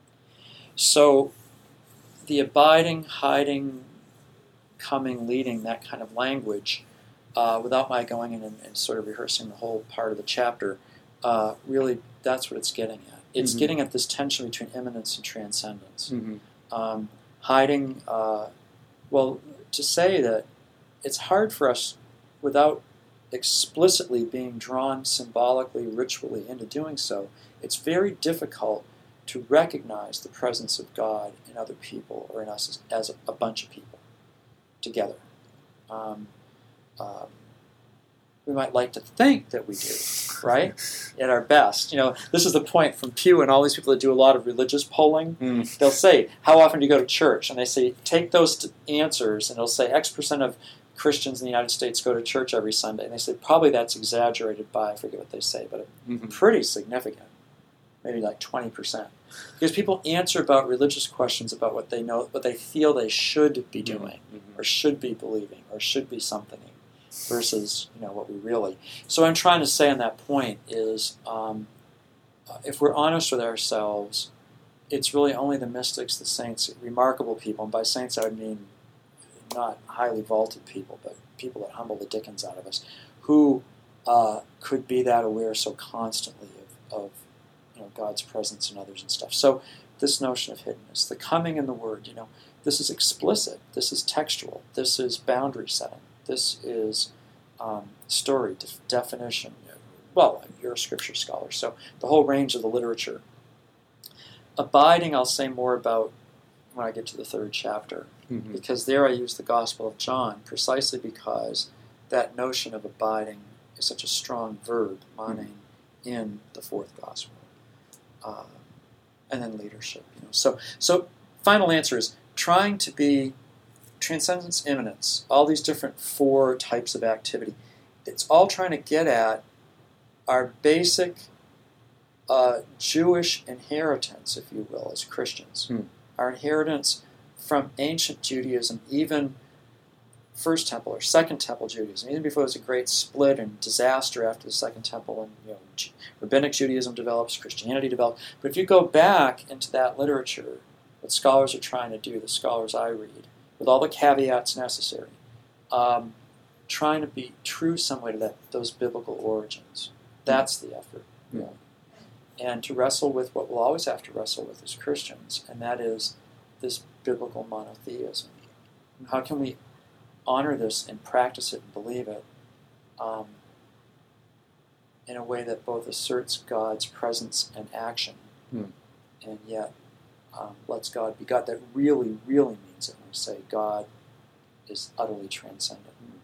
So the abiding, hiding, coming, leading, that kind of language, uh, without my going in and, and sort of rehearsing the whole part of the chapter, uh, really that's what it's getting at. It's Mm-hmm. getting at this tension between immanence and transcendence. Mm-hmm. Um, hiding, uh, well, to say that it's hard for us, without explicitly being drawn symbolically, ritually into doing so, it's very difficult to recognize the presence of God in other people or in us as, as a, a bunch of people together. Um, um, we might like to think that we do, right? At our best. You know, this is the point from Pew and all these people that do a lot of religious polling. Mm. They'll say, how often do you go to church? And they say, take those t- answers, and it'll say X percent of Christians in the United States go to church every Sunday. And they say, probably that's exaggerated by, I forget what they say, but Mm-hmm. pretty significant. Maybe like twenty percent. Because people answer about religious questions about what they know, what they feel they should be doing, Mm-hmm. or should be believing, or should be something, versus, you know, what we really. So what I'm trying to say on that point is, um, if we're honest with ourselves, it's really only the mystics, the saints, remarkable people, and by saints I would mean not highly vaulted people, but people that humble the dickens out of us, who uh, could be that aware so constantly of, of you know, God's presence in others and stuff. So this notion of hiddenness, the coming in the Word, you know, this is explicit, this is textual, this is boundary setting, this is um, story, def- definition. Well, you're a scripture scholar, so the whole range of the literature. Abiding, I'll say more about when I get to the third chapter, Mm-hmm. because there I use the Gospel of John precisely because that notion of abiding is such a strong verb, mane, in the fourth Gospel. Uh, and then leadership. You know. So, so final answer is trying to be transcendence, immanence, all these different four types of activity. It's all trying to get at our basic uh, Jewish inheritance, if you will, as Christians. Hmm. Our inheritance from ancient Judaism, even First Temple or Second Temple Judaism, even before there was a great split and disaster after the Second Temple, and you know, Rabbinic Judaism develops, Christianity developed. But if you go back into that literature, what scholars are trying to do, the scholars I read, with all the caveats necessary, um, trying to be true some way to that, those biblical origins. That's the effort. Yeah. And to wrestle with what we'll always have to wrestle with as Christians, and that is this biblical monotheism. How can we honor this and practice it and believe it um, in a way that both asserts God's presence and action, Hmm. and yet um, lets God be God? That really, really means it when we say God is utterly transcendent.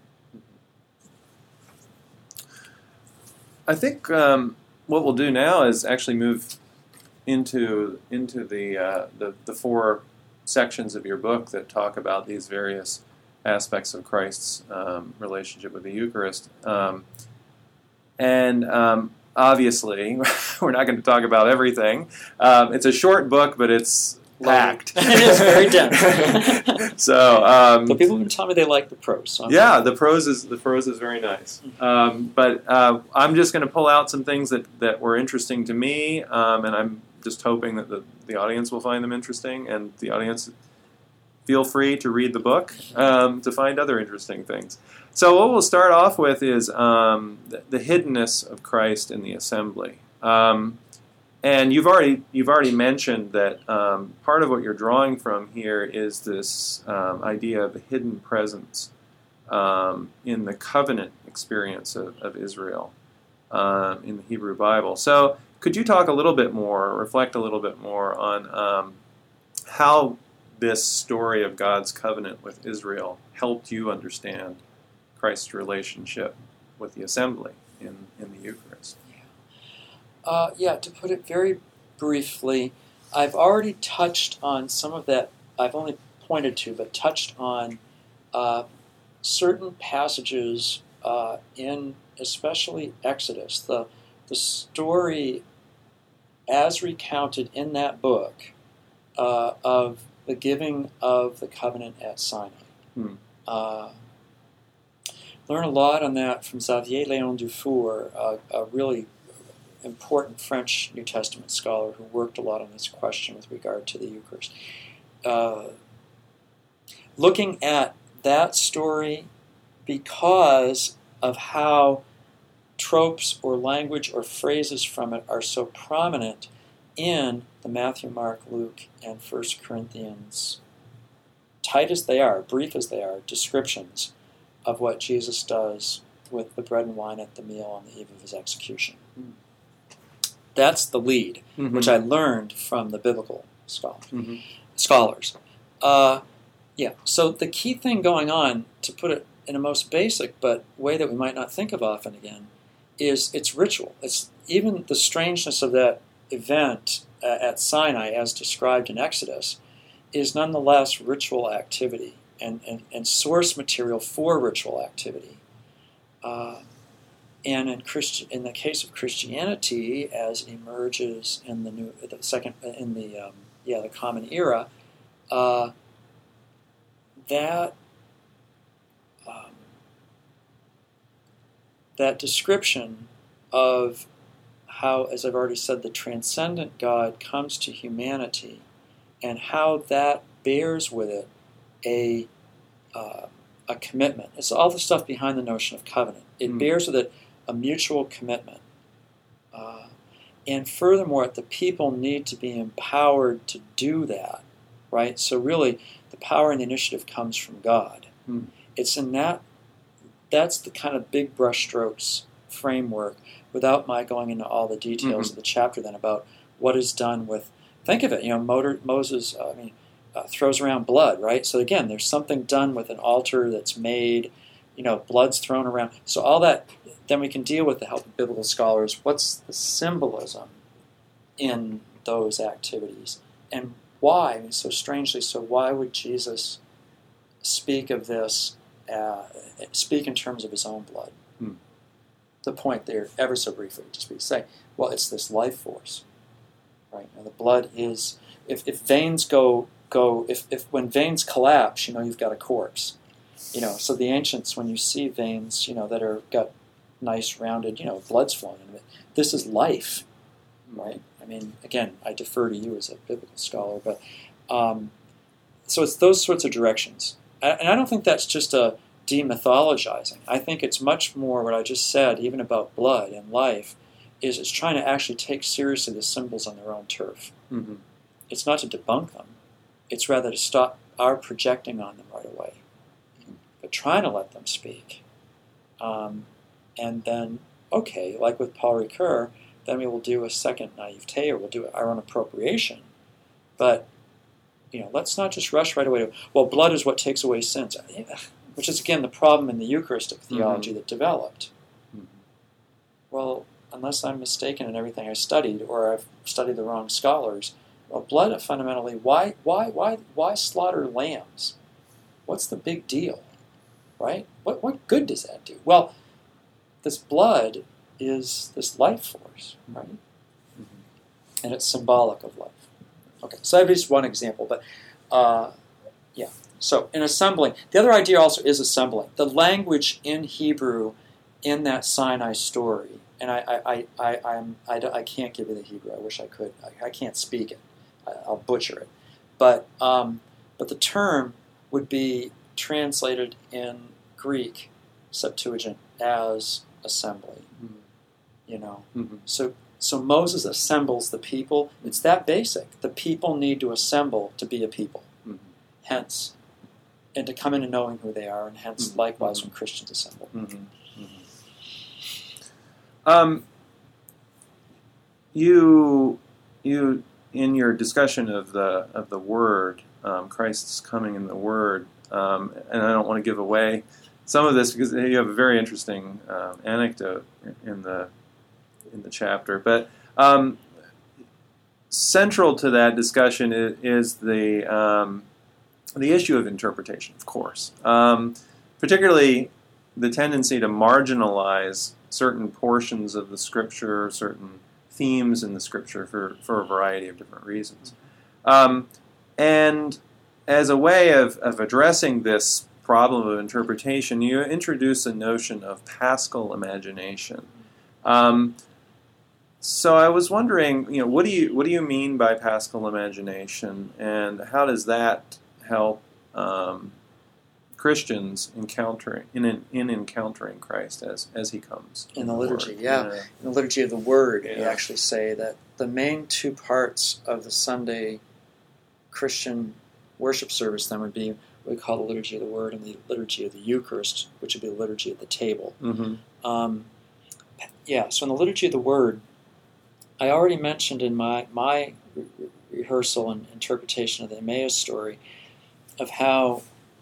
I think um, what we'll do now is actually move into into the, uh, the the four sections of your book that talk about these various aspects of Christ's um, relationship with the Eucharist. Um, and um, obviously, we're not going to talk about everything. Um, it's a short book, but it's packed. It is very dense. so, um, but people have been telling me they like the prose. So yeah, the prose is the prose is very nice. Um, but uh, I'm just going to pull out some things that, that were interesting to me, um, and I'm just hoping that the, the audience will find them interesting, and the audience feel free to read the book um, to find other interesting things. So what we'll start off with is um, the, the hiddenness of Christ in the assembly. Um, And you've already you've already mentioned that um, part of what you're drawing from here is this um, idea of a hidden presence um, in the covenant experience of, of Israel um, in the Hebrew Bible. So could you talk a little bit more, reflect a little bit more on um, how this story of God's covenant with Israel helped you understand Christ's relationship with the assembly in, in the Eucharist? Uh, yeah, to put it very briefly, I've already touched on some of that. I've only pointed to, but touched on uh, certain passages uh, in, especially Exodus. The the story, as recounted in that book, uh, of the giving of the covenant at Sinai. Hmm. Uh, learn a lot on that from Xavier Léon Dufour, uh, a really important French New Testament scholar who worked a lot on this question with regard to the Eucharist. Uh, looking at that story because of how tropes or language or phrases from it are so prominent in the Matthew, Mark, Luke, and First Corinthians, tight as they are, brief as they are, descriptions of what Jesus does with the bread and wine at the meal on the eve of his execution. Mm. That's the lead, mm-hmm. which I learned from the biblical scholar, mm-hmm. scholars. Uh, yeah, so the key thing going on, to put it in a most basic but way that we might not think of often again, is it's ritual. It's even the strangeness of that event uh, at Sinai, as described in Exodus, is nonetheless ritual activity and, and, and source material for ritual activity. Uh, And in Christi- in the case of Christianity, as emerges in the new, the second, in the um, yeah, the Common Era, uh, that um, that description of how, as I've already said, the transcendent God comes to humanity, and how that bears with it a uh, a commitment. It's all the stuff behind the notion of covenant. It mm. bears with it a mutual commitment. Uh, and furthermore, the people need to be empowered to do that, right? So really, the power and the initiative comes from God. Mm. It's in that, that's the kind of big brushstrokes framework, without my going into all the details mm-hmm. of the chapter then about what is done with, think of it, you know, Motor, Moses, uh, I mean, uh, throws around blood, right? So again, there's something done with an altar that's made, you know, blood's thrown around. So all that, then we can deal with the help of biblical scholars. What's the symbolism in those activities? And why? I mean, so strangely, so why would Jesus speak of this, uh, speak in terms of his own blood? Hmm. The point there, ever so briefly, just be say, well, it's this life force, right? Now, the blood is, if, if veins go, go if, if when veins collapse, you know, you've got a corpse. You know, so the ancients, when you see veins, you know, that are got nice rounded, you know, blood's flowing in it. This is life, right? I mean, again, I defer to you as a biblical scholar, but um, so it's those sorts of directions, and I don't think that's just a demythologizing. I think it's much more what I just said, even about blood and life, is it's trying to actually take seriously the symbols on their own turf. Mm-hmm. It's not to debunk them; it's rather to stop our projecting on them right away. But trying to let them speak. Um, and then, okay, like with Paul Ricoeur, then we will do a second naivete, or we'll do our own appropriation. But, you know, let's not just rush right away to, well, blood is what takes away sins, which is, again, the problem in the Eucharistic theology mm-hmm. that developed. Mm-hmm. Well, unless I'm mistaken in everything I studied, or I've studied the wrong scholars, well, blood fundamentally, why, why, why, why slaughter lambs? What's the big deal? right? What what good does that do? Well, this blood is this life force, right? Mm-hmm. And it's symbolic of life. Okay, so that'd be just one example, but uh, yeah. So in assembling, the other idea also is assembling. The language in Hebrew in that Sinai story, and I I, I, I, I'm, I, I can't give you the Hebrew. I wish I could. I, I can't speak it. I, I'll butcher it. But um, but the term would be translated in Greek Septuagint as assembly. Mm-hmm. You know, mm-hmm. so so Moses assembles the people. It's that basic. The people need to assemble to be a people. Mm-hmm. Hence, and to come into knowing who they are, and hence, mm-hmm. likewise, when Christians assemble. Mm-hmm. Mm-hmm. Um, you you in your discussion of the of the Word, um, Christ's coming in the Word, um, and I don't want to give away some of this because you have a very interesting um, anecdote in the in the chapter. But um, central to that discussion is, is the um, the issue of interpretation, of course, um, particularly the tendency to marginalize certain portions of the Scripture, certain themes in the Scripture for, for a variety of different reasons. Um, and as a way of, of addressing this problem of interpretation, you introduce a notion of Paschal imagination. Um, so I was wondering, you know, what do you what do you mean by Paschal imagination, and how does that help um, Christians encountering in in encountering Christ as as He comes in the liturgy? Yeah. yeah, in the liturgy of the Word, yeah. You actually say that the main two parts of the Sunday Christian worship service then would be what we call the liturgy of the Word and the liturgy of the Eucharist, which would be the liturgy at the table. Mm-hmm. Um, yeah. So in the liturgy of the Word, I already mentioned in my my re- rehearsal and interpretation of the Emmaus story of how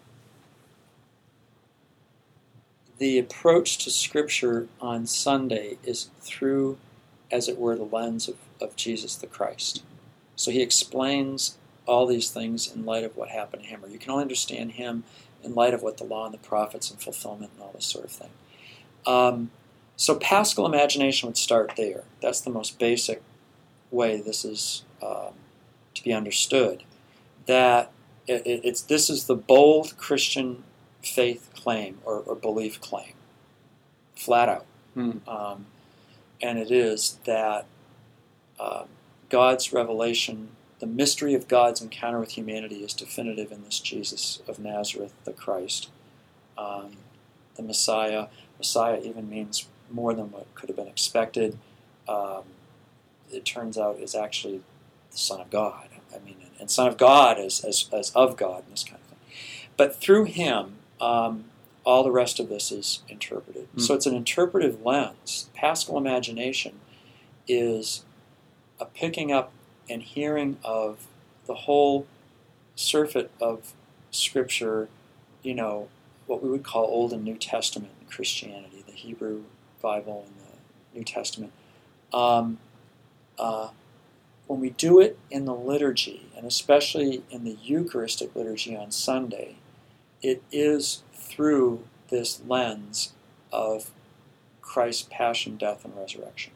the approach to Scripture on Sunday is through, as it were, the lens of, of Jesus the Christ. So he explains all these things in light of what happened to him, or you can only understand him in light of what the law and the prophets and fulfillment and all this sort of thing. Um, so Paschal imagination would start there. That's the most basic way this is um, to be understood. That it, it, it's this is the bold Christian faith claim or, or belief claim, flat out. Hmm. Um, and it is that uh, God's revelation, the mystery of God's encounter with humanity is definitive in this Jesus of Nazareth, the Christ, um, the Messiah. Messiah even means more than what could have been expected. Um, it turns out is actually the Son of God. I mean, and Son of God as, as, as of God and this kind of thing. But through him, um, all the rest of this is interpreted. Mm. So it's an interpretive lens. Paschal imagination is a picking up and hearing of the whole surfeit of Scripture, you know, what we would call Old and New Testament in Christianity, the Hebrew Bible and the New Testament. Um, uh, when we do it in the liturgy, and especially in the Eucharistic liturgy on Sunday, it is through this lens of Christ's passion, death, and resurrection.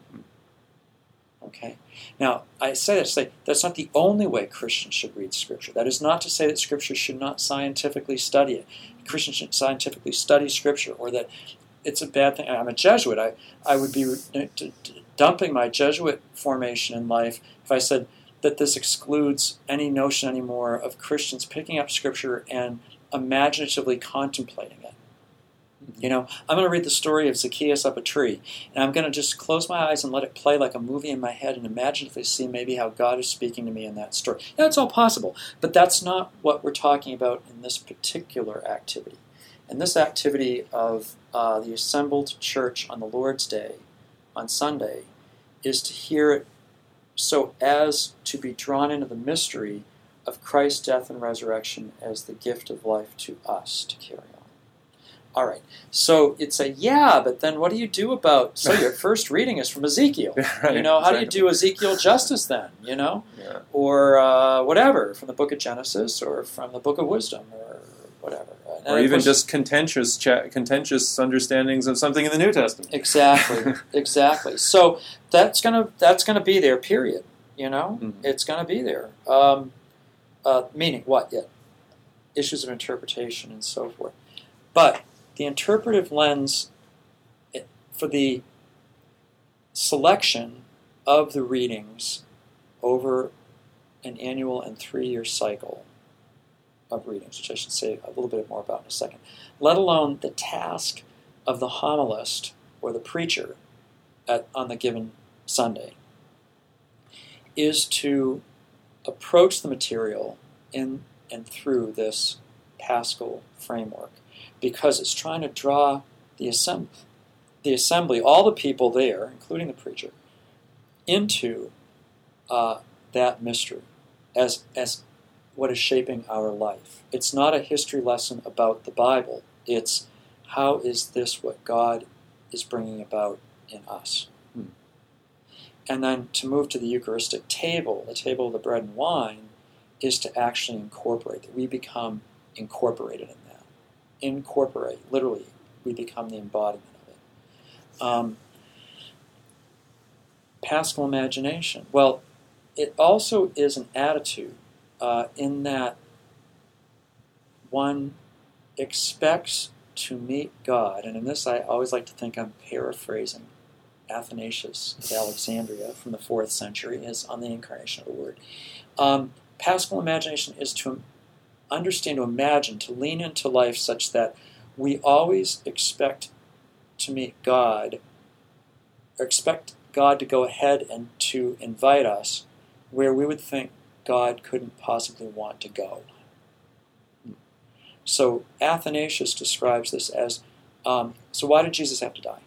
Okay? Now, I say that to say that's not the only way Christians should read Scripture. That is not to say that Scripture should not scientifically study it. Christians should scientifically study Scripture, or that it's a bad thing. I'm a Jesuit. I, I would be dumping my Jesuit formation in life if I said that this excludes any notion anymore of Christians picking up Scripture and imaginatively contemplating it. You know, I'm going to read the story of Zacchaeus up a tree, and I'm going to just close my eyes and let it play like a movie in my head and imaginatively see maybe how God is speaking to me in that story. Yeah, it's all possible, but that's not what we're talking about in this particular activity. And this activity of uh, the assembled church on the Lord's Day, on Sunday, is to hear it so as to be drawn into the mystery of Christ's death and resurrection as the gift of life to us to carry on. All right, so it's a yeah, but then what do you do about, so your first reading is from Ezekiel. Right, you know, how exactly. do you do Ezekiel justice then, you know? Yeah. Or uh, whatever, from the book of Genesis or from the book of Wisdom or whatever. And And or of even course- just contentious cha- contentious understandings of something in the New Testament. Exactly, exactly. So that's gonna that's gonna be there. Period. You know, Mhm. it's gonna be there. Um, uh, meaning what? Yeah, issues of interpretation and so forth. But the interpretive lens it- for the selection of the readings over an annual and three-year cycle of readings, which I should say a little bit more about in a second, let alone the task of the homilist or the preacher at, on the given Sunday, is to approach the material in and through this Paschal framework, because it's trying to draw the assembly, the assembly, all the people there, including the preacher, into uh, that mystery as as what is shaping our life. It's not a history lesson about the Bible. It's how is this what God is bringing about in us? Hmm. And then to move to the Eucharistic table, the table of the bread and wine, is to actually incorporate, that we become incorporated in that. Incorporate, literally, we become the embodiment of it. Um, Paschal imagination. Well, it also is an attitude uh, in that one expects to meet God, and in this I always like to think I'm paraphrasing Athanasius of Alexandria from the fourth century, is on the incarnation of the Word. Um, Paschal imagination is to understand, to imagine, to lean into life such that we always expect to meet God, or expect God to go ahead and to invite us where we would think God couldn't possibly want to go. So Athanasius describes this as, um, so why did Jesus have to die?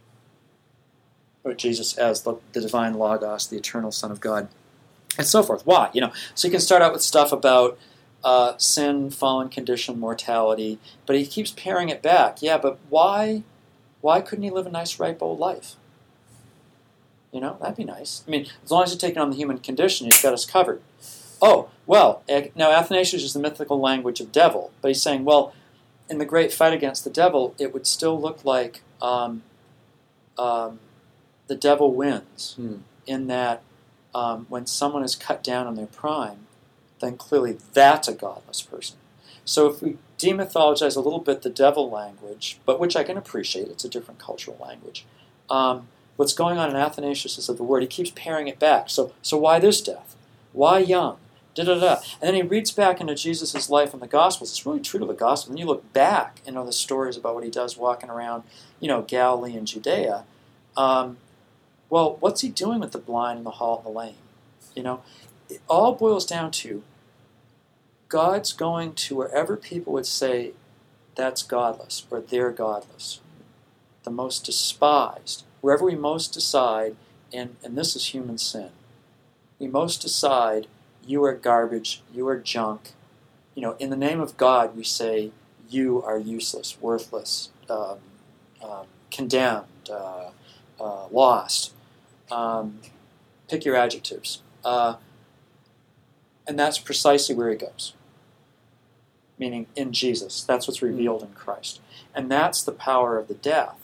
Or Jesus as the, the divine Logos, the eternal Son of God, and so forth. Why? You know, so you can start out with stuff about uh, sin, fallen condition, mortality, but he keeps paring it back. Yeah, but why? Why couldn't he live a nice, ripe old life? You know, that'd be nice. I mean, as long as you're taking on the human condition, he's got us covered. Oh, well, now Athanasius is the mythical language of devil, but he's saying, well, in the great fight against the devil, it would still look like um, um, the devil wins, Hmm. in that um, when someone is cut down in their prime, then clearly that's a godless person. So if we demythologize a little bit the devil language, but which I can appreciate, it's a different cultural language, um, what's going on in Athanasius is of the Word, he keeps paring it back. So, so why this death? Why young? Da-da-da. And then he reads back into Jesus' life in the Gospels. It's really true to the Gospel. When you look back, you know, the stories about what he does walking around, you know, Galilee and Judea, um, well, what's he doing with the blind and the halt and the lame? You know, it all boils down to God's going to wherever people would say that's godless or they're godless, the most despised, wherever we most decide, and, and this is human sin, we most decide you are garbage, you are junk. You know, in the name of God, we say you are useless, worthless, um, um, condemned, uh, uh, lost. Um, pick your adjectives. Uh, and that's precisely where he goes. Meaning in Jesus. That's what's revealed in Christ. And that's the power of the death,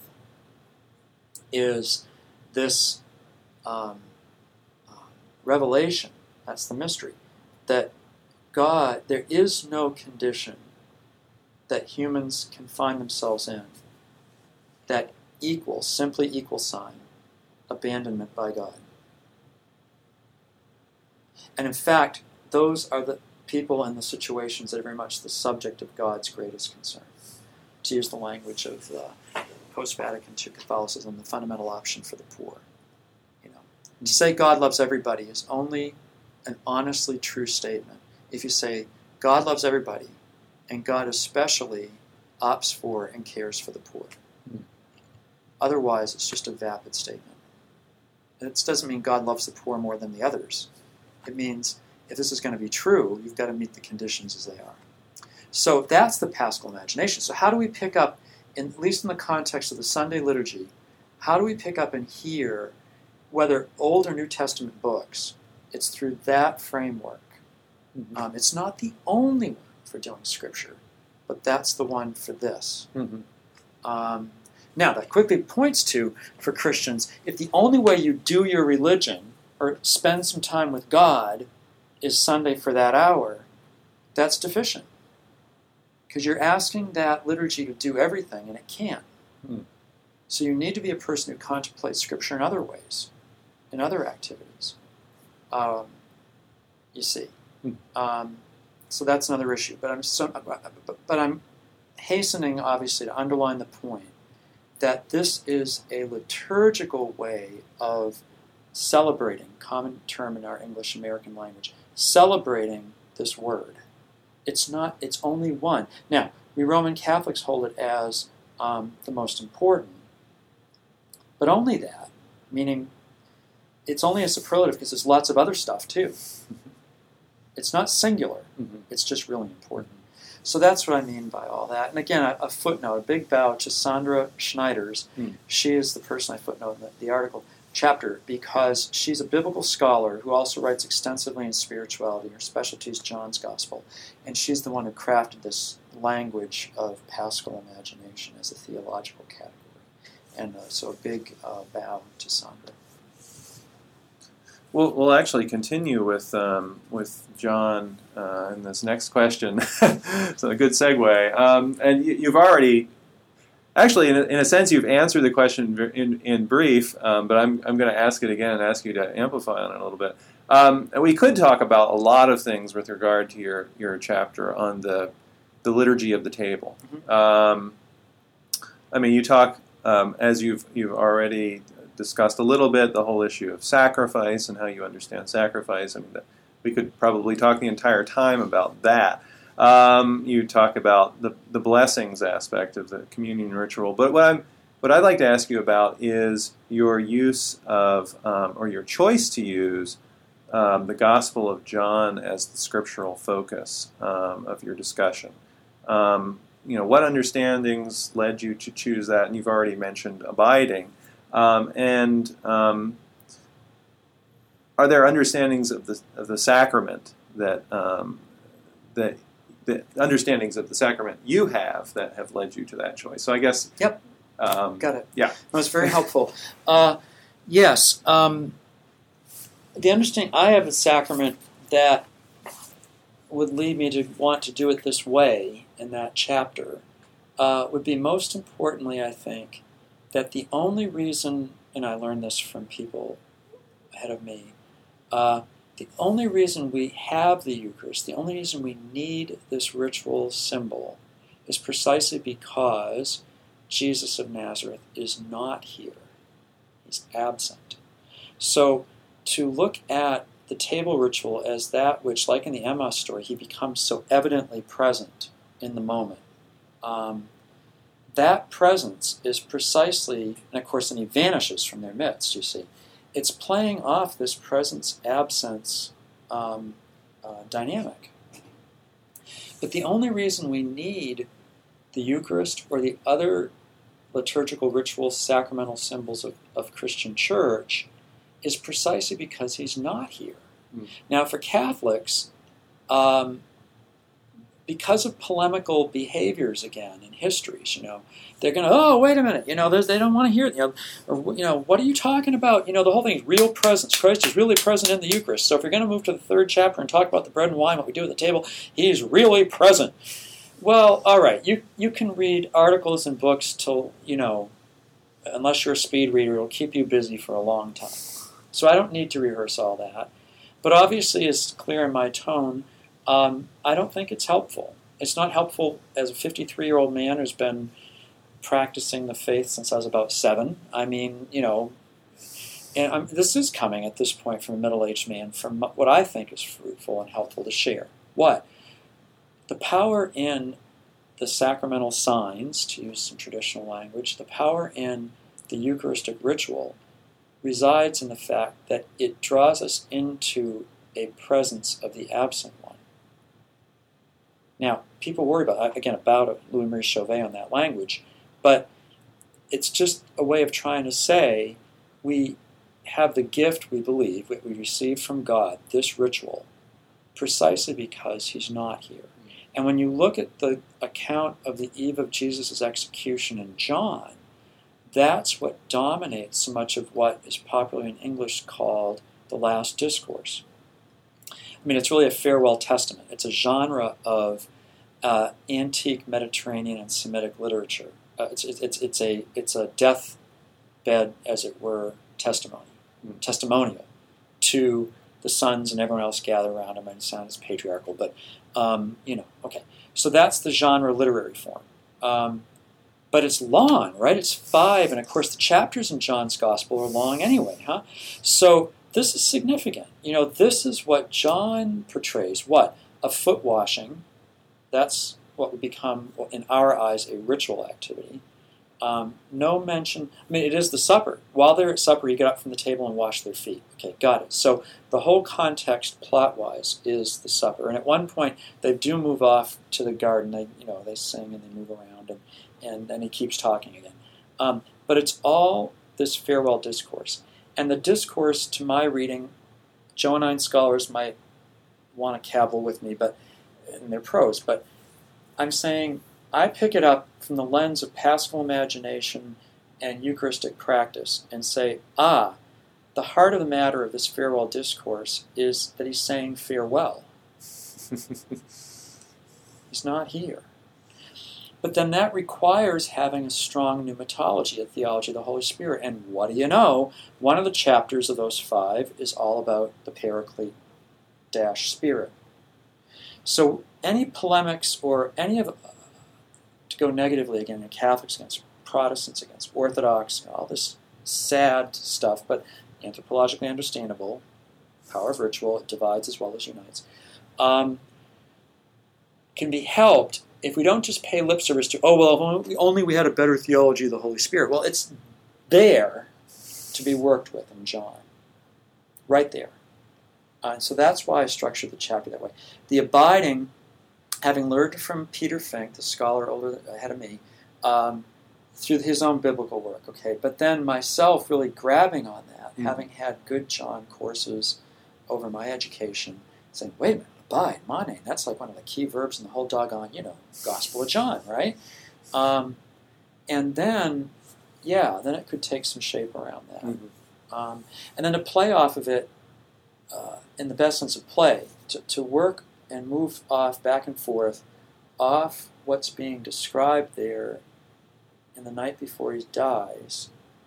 is this um, uh, revelation. That's the mystery. That God, there is no condition that humans can find themselves in that equals, simply equal sign, abandonment by God. And in fact, those are the people and the situations that are very much the subject of God's greatest concern. To use the language of the post-Vatican two Catholicism, the fundamental option for the poor. You know, to say God loves everybody is only an honestly true statement if you say God loves everybody and God especially opts for and cares for the poor. Mm. Otherwise, it's just a vapid statement. And it doesn't mean God loves the poor more than the others. It means if this is going to be true, you've got to meet the conditions as they are. So that's the Paschal imagination. So how do we pick up, in, at least in the context of the Sunday liturgy, how do we pick up and hear, whether Old or New Testament books, it's through that framework. Mm-hmm. Um, it's not the only one for doing Scripture, but that's the one for this. Mm-hmm. Um, now, that quickly points to, for Christians, if the only way you do your religion or spend some time with God is Sunday for that hour, that's deficient. Because you're asking that liturgy to do everything, and it can't. Mm. So you need to be a person who contemplates Scripture in other ways, in other activities. Um, you see. Mm. Um, so that's another issue. But I'm so, but, but I'm hastening, obviously, to underline the point that this is a liturgical way of celebrating, common term in our English American language, celebrating this word. It's not, it's only one. Now, we Roman Catholics hold it as um, the most important, but only that, meaning it's only a superlative because there's lots of other stuff too. It's not singular. Mm-hmm. It's just really important. So that's what I mean by all that. And again, a, a footnote, a big bow to Sandra Schneiders. Mm. She is the person I footnote in the, the article chapter because she's a biblical scholar who also writes extensively in spirituality. Her specialty is John's Gospel. And she's the one who crafted this language of paschal imagination as a theological category. And uh, so a big uh, bow to Sandra. We'll, we'll actually continue with um, with John uh, in this next question. So a good segue. Um, and you, you've already, actually, in a, in a sense, you've answered the question in, in brief, um, but I'm, I'm going to ask it again and ask you to amplify on it a little bit. Um, and we could talk about a lot of things with regard to your, your chapter on the, the liturgy of the table. Mm-hmm. Um, I mean, you talk, um, as you've you've already discussed a little bit, the whole issue of sacrifice and how you understand sacrifice. I mean, we could probably talk the entire time about that. Um, you talk about the, the blessings aspect of the communion ritual. But what I'm what I'd like to ask you about is your use of, um, or your choice to use, um, the Gospel of John as the scriptural focus um, of your discussion. Um, you know, what understandings led you to choose that? And you've already mentioned abiding. Um, and um, are there understandings of the of the sacrament that um, that the understandings of the sacrament you have that have led you to that choice? So I guess Yep, um, got it. Yeah, that was very helpful. Uh, yes, um, the understanding I have a sacrament that would lead me to want to do it this way in that chapter uh, would be most importantly, I think, that the only reason, and I learned this from people ahead of me, uh, the only reason we have the Eucharist, the only reason we need this ritual symbol is precisely because Jesus of Nazareth is not here. He's absent. So to look at the table ritual as that which, like in the Emmaus story, he becomes so evidently present in the moment, um, that presence is precisely, and of course then he vanishes from their midst, you see. It's playing off this presence-absence um, uh, dynamic. But the only reason we need the Eucharist or the other liturgical rituals, sacramental symbols of, of Christian church is precisely because he's not here. Mm. Now for Catholics, um, because of polemical behaviors again in histories, you know, they're going to, oh, wait a minute, you know, they don't want to hear it, you know, or, you know, what are you talking about? You know, the whole thing is real presence. Christ is really present in the Eucharist. So if you're going to move to the third chapter and talk about the bread and wine, what we do at the table, he's really present. Well, all right, you, you can read articles and books till, you know, unless you're a speed reader, it'll keep you busy for a long time. So I don't need to rehearse all that. But obviously, it's clear in my tone, Um, I don't think it's helpful. It's not helpful as a fifty-three-year-old man who's been practicing the faith since I was about seven. I mean, you know, and I'm, this is coming at this point from a middle-aged man, from what I think is fruitful and helpful to share. What? The power in the sacramental signs, to use some traditional language, the power in the Eucharistic ritual resides in the fact that it draws us into a presence of the absent one. Now, people worry about, again, about Louis-Marie Chauvet on that language, but it's just a way of trying to say we have the gift, we believe, that we received from God, this ritual, precisely because he's not here. And when you look at the account of the eve of Jesus' execution in John, that's what dominates so much of what is popularly in English called the Last Discourse. I mean, it's really a farewell testament. It's a genre of uh, antique Mediterranean and Semitic literature. Uh, it's, it's, it's, a, it's a deathbed, as it were, testimony, testimonial to the sons and everyone else gather around him. And sound as patriarchal, but, um, you know, okay. So that's the genre literary form. Um, but it's long, right? It's five, and of course the chapters in John's Gospel are long anyway, huh? So this is significant. You know, this is what John portrays. What? A foot washing. That's what would become, in our eyes, a ritual activity. Um, no mention, I mean, it is the supper. While they're at supper, you get up from the table and wash their feet. Okay, got it. So the whole context, plot-wise, is the supper. And at one point, they do move off to the garden. They, you know, they sing and they move around, and, and then he keeps talking again. Um, but it's all this farewell discourse. And the discourse, to my reading, Johannine scholars might want to cavil with me, but in their prose, but I'm saying I pick it up from the lens of Paschal imagination and Eucharistic practice and say, ah, the heart of the matter of this farewell discourse is that he's saying farewell. He's not here. But then that requires having a strong pneumatology, a theology of the Holy Spirit. And what do you know? One of the chapters of those five is all about the Paraclete dash Spirit. So any polemics or any of, to go negatively again, Catholics against Protestants, against Orthodox, all this sad stuff, but anthropologically understandable, power of ritual, it divides as well as unites, um, can be helped if we don't just pay lip service to, oh, well, if only we had a better theology of the Holy Spirit. Well, it's there to be worked with in John. Right there. Uh, and so that's why I structured the chapter that way. The abiding, having learned from Peter Fink, the scholar older ahead of me, um, through his own biblical work, okay, but then myself really grabbing on that, mm-hmm. having had good John courses over my education, saying, wait a minute, abide, mane, that's like one of the key verbs in the whole doggone, you know, Gospel of John, right? Um, and then, yeah, then it could take some shape around that. Mm-hmm. Um, and then to play off of it, uh, in the best sense of play, to, to work and move off, back and forth, off what's being described there in the night before he dies,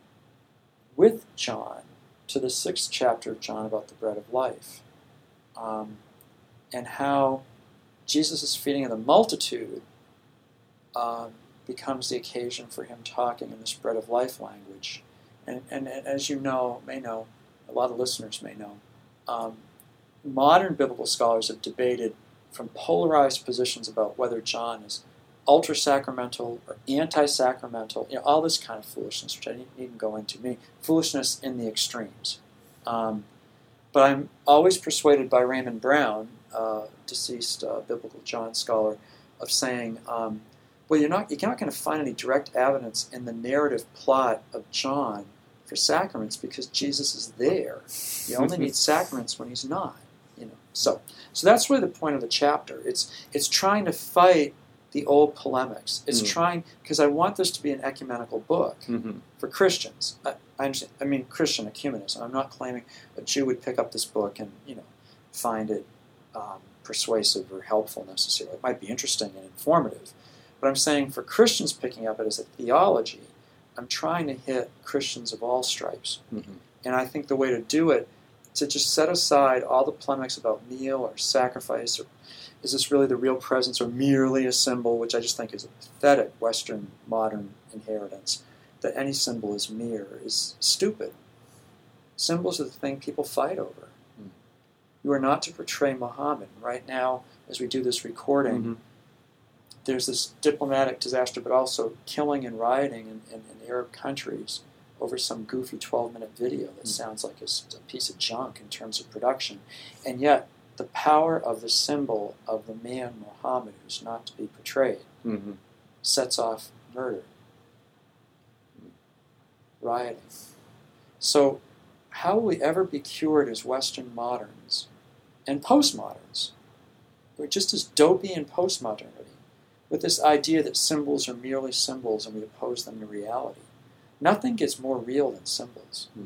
with John, to the sixth chapter of John about the bread of life. Um, and how Jesus' feeding of the multitude um, becomes the occasion for him talking in this bread of life language. And, and, and as you know, may know, a lot of listeners may know, um, modern biblical scholars have debated from polarized positions about whether John is ultra-sacramental or anti-sacramental, you know, all this kind of foolishness, which I needn't go into. I mean, foolishness in the extremes. Um, but I'm always persuaded by Raymond Brown, uh, deceased uh, biblical John scholar, of saying, um, well, you're not, you're not going to find any direct evidence in the narrative plot of John for sacraments because Jesus is there. You only need sacraments when he's not. You know, so so that's really the point of the chapter. It's it's trying to fight the old polemics. It's mm-hmm. trying, because I want this to be an ecumenical book mm-hmm. for Christians. I, I understand. I mean, Christian ecumenism. I'm not claiming a Jew would pick up this book and, you know, find it um, persuasive or helpful necessarily. It might be interesting and informative, but I'm saying for Christians picking up it as a theology, I'm trying to hit Christians of all stripes. Mm-hmm. And I think the way to do it, to just set aside all the polemics about meal or sacrifice, or is this really the real presence or merely a symbol, which I just think is a pathetic Western modern inheritance, that any symbol is mere, is stupid. Symbols are the thing people fight over. Mm. You are not to portray Muhammad. Right now, as we do this recording, mm-hmm. there's this diplomatic disaster, but also killing and rioting in, in, in Arab countries over some goofy twelve-minute video that mm-hmm. sounds like it's a piece of junk in terms of production. And yet, the power of the symbol of the man Muhammad, who's not to be portrayed, mm-hmm. sets off murder, rioting. So how will we ever be cured as Western moderns and postmoderns we're just as dopey in postmodernity, with this idea that symbols are merely symbols and we oppose them to reality. Nothing gets more real than symbols. Hmm.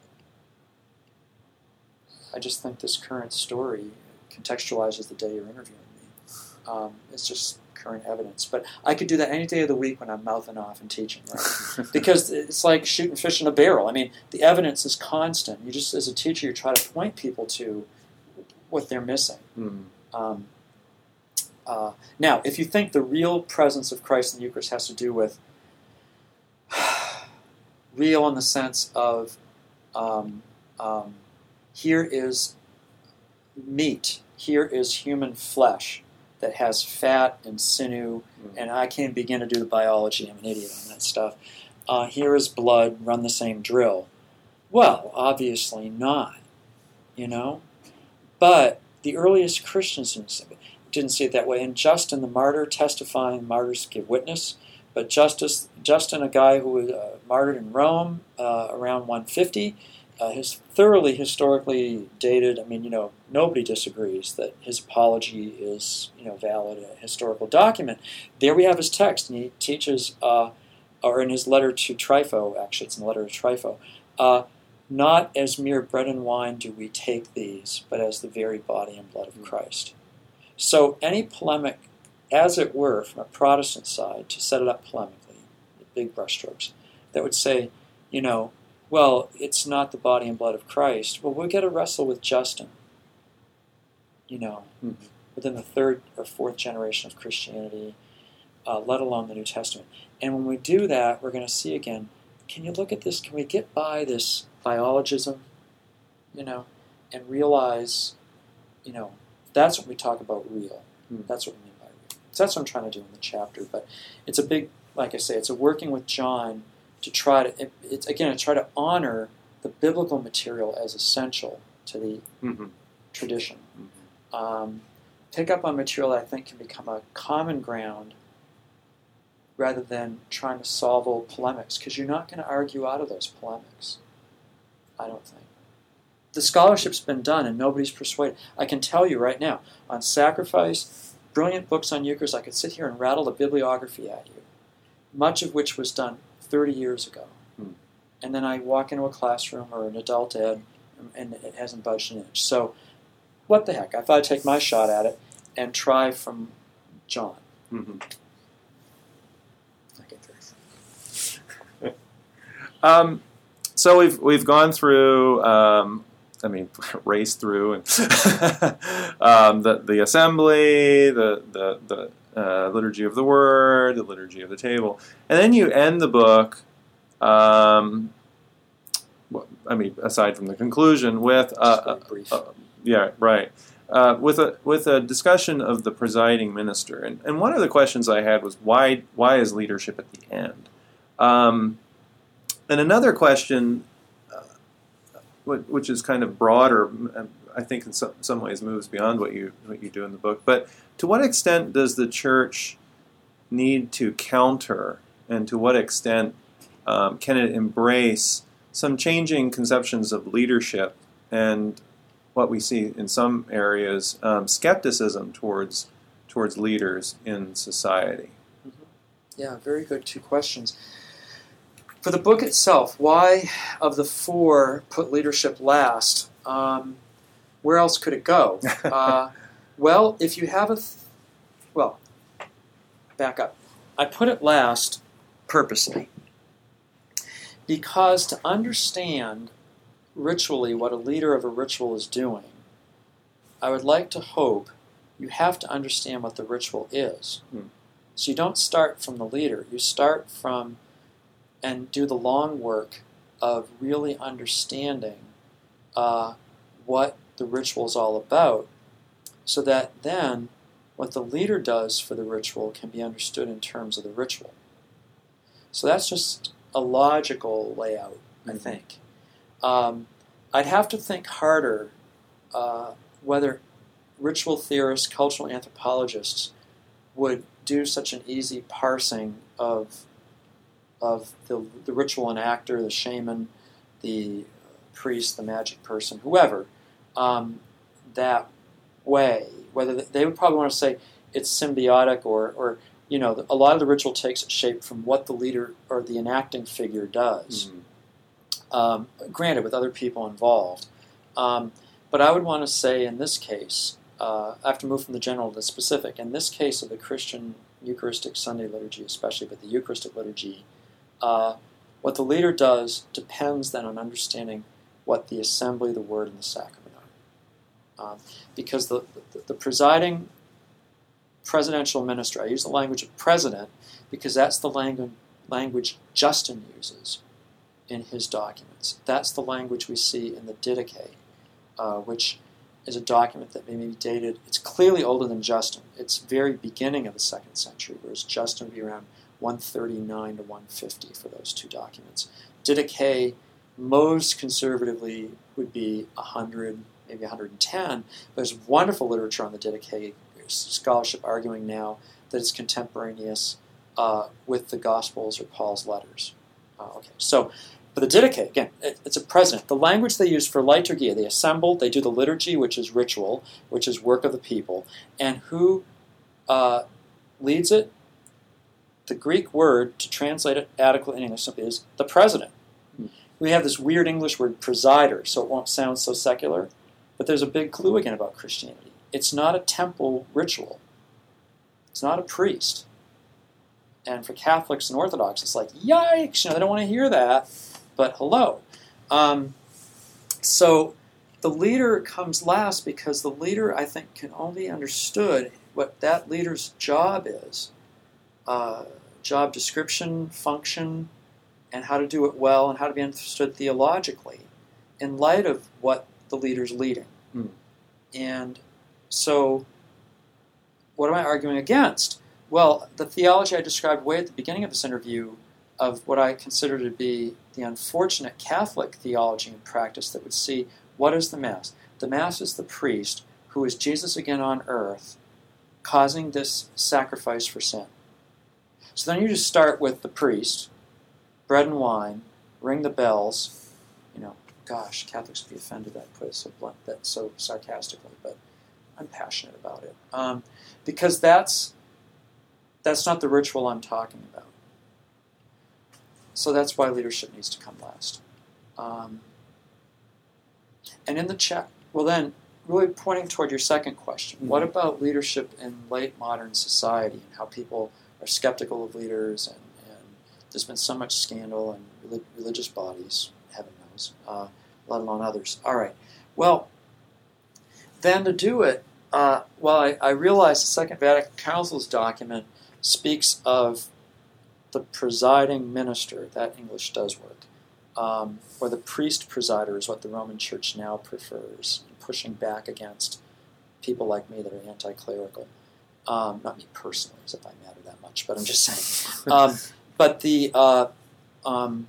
I just think this current story contextualizes the day you're interviewing me. Um, it's just current evidence. But I could do that any day of the week when I'm mouthing off and teaching, right? Because it's like shooting fish in a barrel. I mean, the evidence is constant. You just, as a teacher, you try to point people to what they're missing. Hmm. Um, uh, now, if you think the real presence of Christ in the Eucharist has to do with real in the sense of um, um, here is meat, here is human flesh that has fat and sinew, mm-hmm. and I can't begin to do the biology, I'm an idiot on that stuff. Uh, here is blood, run the same drill. Well, obviously not, you know? But the earliest Christians didn't see it that way, and Justin the martyr testifying, martyrs give witness, but Justus, Justin, a guy who was uh, martyred in Rome uh, around one fifty, uh, is thoroughly historically dated. I mean, you know, nobody disagrees that his apology is, you know, valid, a historical document. There we have his text, and he teaches, uh, or in his letter to Trypho, actually, it's in the letter to Trypho, uh, not as mere bread and wine do we take these, but as the very body and blood of Christ. So any polemic, as it were, from a Protestant side, to set it up polemically, the big brushstrokes, that would say, you know, well, it's not the body and blood of Christ. Well, we'll get to wrestle with Justin, you know, mm-hmm. within the third or fourth generation of Christianity, uh, let alone the New Testament. And when we do that, we're going to see again, can you look at this, can we get by this biologism, you know, and realize, you know, that's what we talk about real. Mm-hmm. That's what we mean by real. So that's what I'm trying to do in the chapter. But it's a big, like I say, it's a working with John to try to, it, it's again, to try to honor the biblical material as essential to the mm-hmm. tradition. Mm-hmm. Um, pick up on material that I think can become a common ground rather than trying to solve old polemics, because you're not going to argue out of those polemics, I don't think. The scholarship's been done and nobody's persuaded. I can tell you right now, on sacrifice, brilliant books on Eucharist, I could sit here and rattle the bibliography at you, much of which was done thirty years ago. Hmm. And then I walk into a classroom or an adult ed, and it hasn't budged an inch. So, what the heck? I thought I'd take my shot at it and try from John. Mm-hmm. um, so we've we've gone through. Um, I mean, race through and um, the the assembly, the the the uh, liturgy of the word, the liturgy of the table, and then you end the book. Um, well, I mean, aside from the conclusion, with uh, brief. Uh, uh, yeah, right, uh, with a with a discussion of the presiding minister, and and one of the questions I had was why why is leadership at the end, um, and another question. Which is kind of broader, I think in some, some ways moves beyond what you what you do in the book. But to what extent does the church need to counter, and to what extent um, can it embrace some changing conceptions of leadership and what we see in some areas, um, skepticism towards towards leaders in society? Mm-hmm. Yeah, very good. Two questions. For the book itself, why of the four put leadership last? Um, where else could it go? uh, well, if you have a... Th- well, back up. I put it last purposely because to understand ritually what a leader of a ritual is doing, I would like to hope you have to understand what the ritual is. Hmm. So you don't start from the leader. You start from... and do the long work of really understanding uh, what the ritual is all about, so that then what the leader does for the ritual can be understood in terms of the ritual. So that's just a logical layout, I mm-hmm. think. Um, I'd have to think harder uh, whether ritual theorists, cultural anthropologists would do such an easy parsing of of the, the ritual enactor, the shaman, the priest, the magic person, whoever, um, that way. Whether they, they would probably want to say it's symbiotic, or, or you know, a lot of the ritual takes its shape from what the leader or the enacting figure does. Mm-hmm. Um, granted, with other people involved. Um, but I would want to say in this case, uh, I have to move from the general to the specific. In this case of the Christian Eucharistic Sunday liturgy, especially, but the Eucharistic liturgy, uh, what the leader does depends then on understanding what the assembly, the word, and the sacrament are. Um, because the, the, the presiding presidential minister, I use the language of president because that's the language, language Justin uses in his documents. That's the language we see in the Didache, uh, which is a document that may be dated, it's clearly older than Justin. It's very beginning of the second century, whereas Justin would be around one thirty-nine to one fifty for those two documents. Didache, most conservatively, would be one hundred, maybe one hundred ten. There's wonderful literature on the Didache, scholarship arguing now that it's contemporaneous uh, with the Gospels or Paul's letters. Uh, okay, so, but the Didache, again, it, it's a president. The language they use for liturgia, they assemble, they do the liturgy, which is ritual, which is work of the people, and who uh, leads it? The Greek word, to translate it adequately in English, is the president. Hmm. We have this weird English word, presider, so it won't sound so secular, but there's a big clue again about Christianity. It's not a temple ritual. It's not a priest. And for Catholics and Orthodox, it's like, yikes, you know, they don't want to hear that, but hello. Um, so the leader comes last because the leader, I think, can only be understood what that leader's job is. Uh, job description, function, and how to do it well, and how to be understood theologically in light of what the leader's leading. Hmm. And so, what am I arguing against? Well, the theology I described way at the beginning of this interview of what I consider to be the unfortunate Catholic theology and practice that would see, what is the Mass? The Mass is the priest, who is Jesus again on earth, causing this sacrifice for sin. So then you just start with the priest, bread and wine, ring the bells. You know, gosh, Catholics would be offended that I put it so blunt, that so sarcastically, but I'm passionate about it. Um, because that's that's not the ritual I'm talking about. So that's why leadership needs to come last. Um, and in the chat, well then, really pointing toward your second question, mm-hmm. What about leadership in late modern society and how people are skeptical of leaders, and, and there's been so much scandal in relig- religious bodies, heaven knows, uh, let alone others. All right, well, then to do it, uh, well, I, I realize the Second Vatican Council's document speaks of the presiding minister. That English does work. Um, or the priest presider is what the Roman Church now prefers, pushing back against people like me that are anti-clerical. Um, not me personally, as if I matter that much, but I'm just saying. Um, but the uh, um,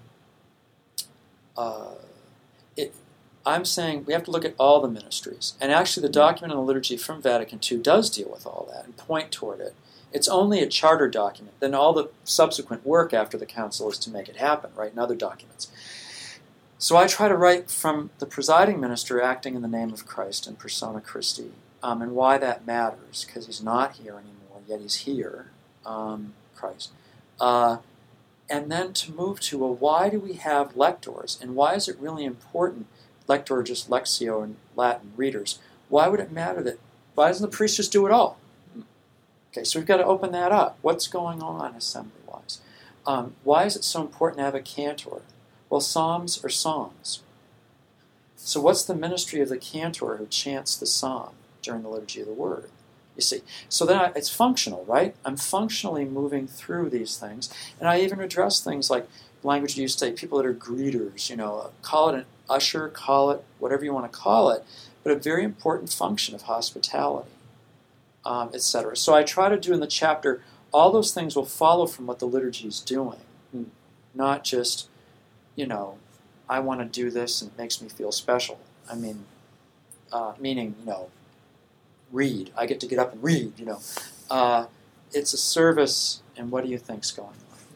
uh, it, I'm saying we have to look at all the ministries. And actually the document on the liturgy from Vatican Two does deal with all that and point toward it. It's only a charter document. Then all the subsequent work after the council is to make it happen, right, and other documents. So I try to write from the presiding minister acting in the name of Christ and persona Christi, um, and why that matters, because he's not here anymore, yet he's here, um, Christ. Uh, and then to move to, well, why do we have lectors, and why is it really important, lector just lectio in Latin, readers, why would it matter that, why doesn't the priest just do it all? Okay, so we've got to open that up. What's going on assembly-wise? Um, why is it so important to have a cantor? Well, psalms are songs. So what's the ministry of the cantor who chants the psalm during the liturgy of the word? You see, so then I, it's functional, right? I'm functionally moving through these things, and I even address things like language you used to say, people that are greeters, you know, call it an usher, call it whatever you want to call it, but a very important function of hospitality. Um, et cetera. So I try to do in the chapter, all those things will follow from what the liturgy is doing, not just, you know, I want to do this and it makes me feel special. I mean, uh, meaning, you know, read. I get to get up and read, you know. Uh, it's a service, and what do you think's going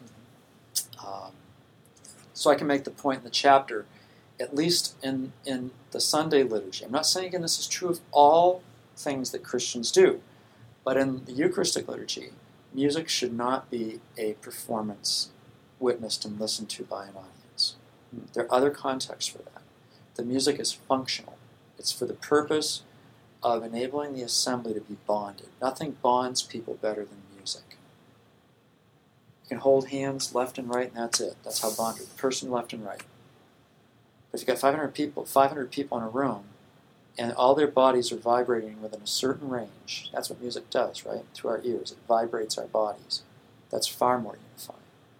on? Um, so I can make the point in the chapter, at least in, in the Sunday liturgy. I'm not saying, again, this is true of all things that Christians do. But in the Eucharistic liturgy, music should not be a performance witnessed and listened to by an audience. There are other contexts for that. The music is functional. It's for the purpose of enabling the assembly to be bonded. Nothing bonds people better than music. You can hold hands left and right, and that's it. That's how bonded. The person left and right. But if you've got five hundred people, five hundred people in a room, and all their bodies are vibrating within a certain range, that's what music does, right? Through our ears. It vibrates our bodies. That's far more unifying.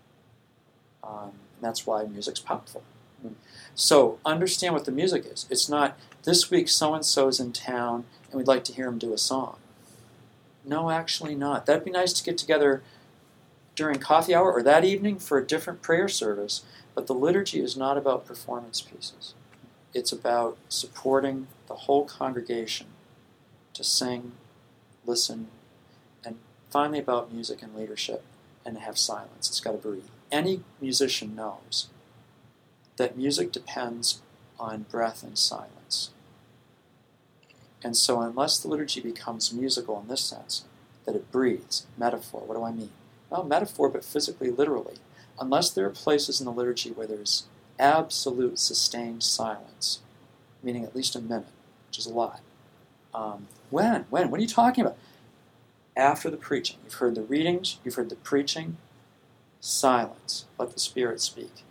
Um, and that's why music's powerful. Mm. So understand what the music is. It's not, this week so-and-so's in town, and we'd like to hear him do a song. No, actually not. That'd be nice to get together during coffee hour or that evening for a different prayer service, but the liturgy is not about performance pieces. It's about supporting the whole congregation to sing, listen, and finally about music and leadership, and to have silence. It's got to breathe. Any musician knows that music depends on breath and silence. And so unless the liturgy becomes musical in this sense, that it breathes, metaphor, what do I mean? Well, metaphor, but physically, literally. Unless there are places in the liturgy where there's absolute sustained silence, meaning at least a minute, which is a lot. Um, when? When? What are you talking about? After the preaching. You've heard the readings, you've heard the preaching. Silence. Let the Spirit speak.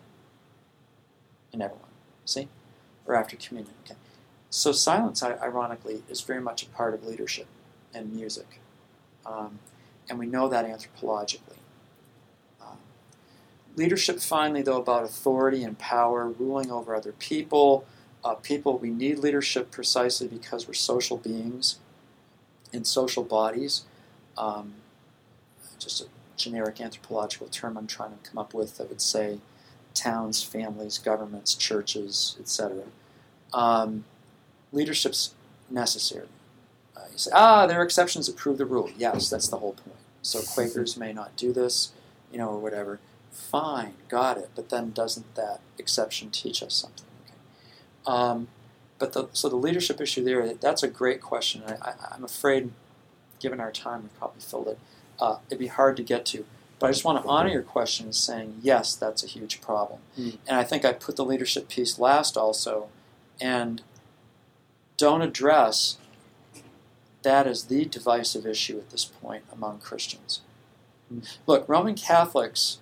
In everyone. See? Or after communion. Okay. So silence, ironically, is very much a part of leadership and music. Um, and we know that anthropologically. Um, leadership, finally, though, about authority and power, ruling over other people. Uh, people, we need leadership precisely because we're social beings in social bodies. Um, just a generic anthropological term I'm trying to come up with that would say towns, families, governments, churches, et cetera. Um, leadership's necessary. Uh, you say, ah, there are exceptions that prove the rule. Yes, that's the whole point. So Quakers may not do this, you know, or whatever. Fine, got it. But then doesn't that exception teach us something? Okay. Um, but the, so the leadership issue there, that's a great question. I, I, I'm afraid, given our time, we've probably filled it. Uh, it'd be hard to get to. But I just want to honor your question as saying, yes, that's a huge problem. Mm. And I think I put the leadership piece last also, and don't address that as the divisive issue at this point among Christians. Mm. Look, Roman Catholics,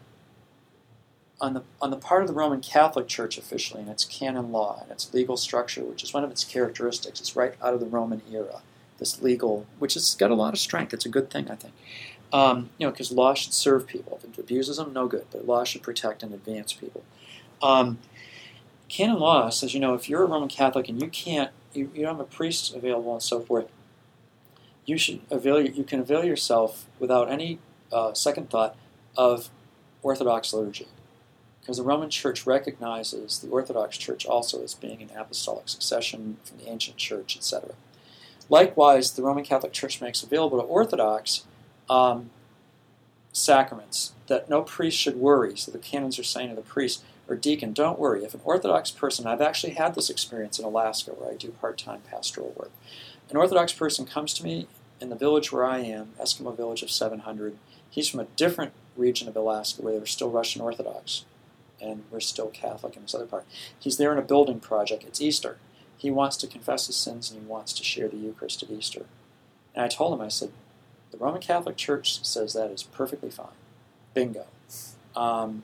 on the on the part of the Roman Catholic Church officially, and its canon law and its legal structure, which is one of its characteristics, it's right out of the Roman era, this legal, which has got a lot of strength. It's a good thing, I think. Um, you know, because law should serve people. If it abuses them, no good. But law should protect and advance people. Um, canon law says, you know, if you're a Roman Catholic and you can't, you, you don't have a priest available and so forth, you should avail. You can avail yourself without any uh, second thought of Orthodox liturgy, because the Roman Church recognizes the Orthodox Church also as being an apostolic succession from the ancient Church, et cetera. Likewise, the Roman Catholic Church makes available to Orthodox Um, sacraments that no priest should worry. So the canons are saying to the priest or deacon, don't worry. If an Orthodox person, I've actually had this experience in Alaska where I do part-time pastoral work. An Orthodox person comes to me in the village where I am, Eskimo village of seven hundred. He's from a different region of Alaska where they're still Russian Orthodox and we're still Catholic in this other part. He's there in a building project. It's Easter. He wants to confess his sins and he wants to share the Eucharist at Easter. And I told him, I said, the Roman Catholic Church says that is perfectly fine. Bingo. Um,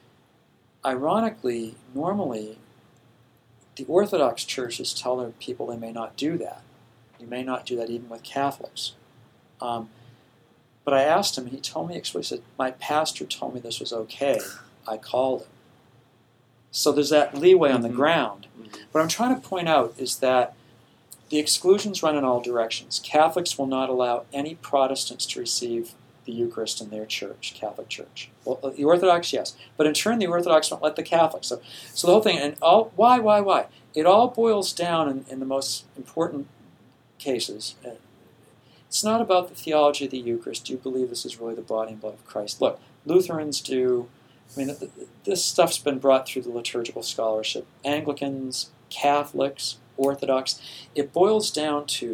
ironically, normally, the Orthodox churches tell their people they may not do that. You may not do that even with Catholics. Um, but I asked him, and he told me explicitly, my pastor told me this was okay. I called him. So there's that leeway on the ground. What I'm trying to point out is that the exclusions run in all directions. Catholics will not allow any Protestants to receive the Eucharist in their church, Catholic Church. Well, the Orthodox, yes. But in turn, the Orthodox won't let the Catholics. So, so the whole thing, and all, why, why, why? It all boils down in, in the most important cases. It's not about the theology of the Eucharist. Do you believe this is really the body and blood of Christ? Look, Lutherans do. I mean, this stuff's been brought through the liturgical scholarship. Anglicans, Catholics, Orthodox. It boils down to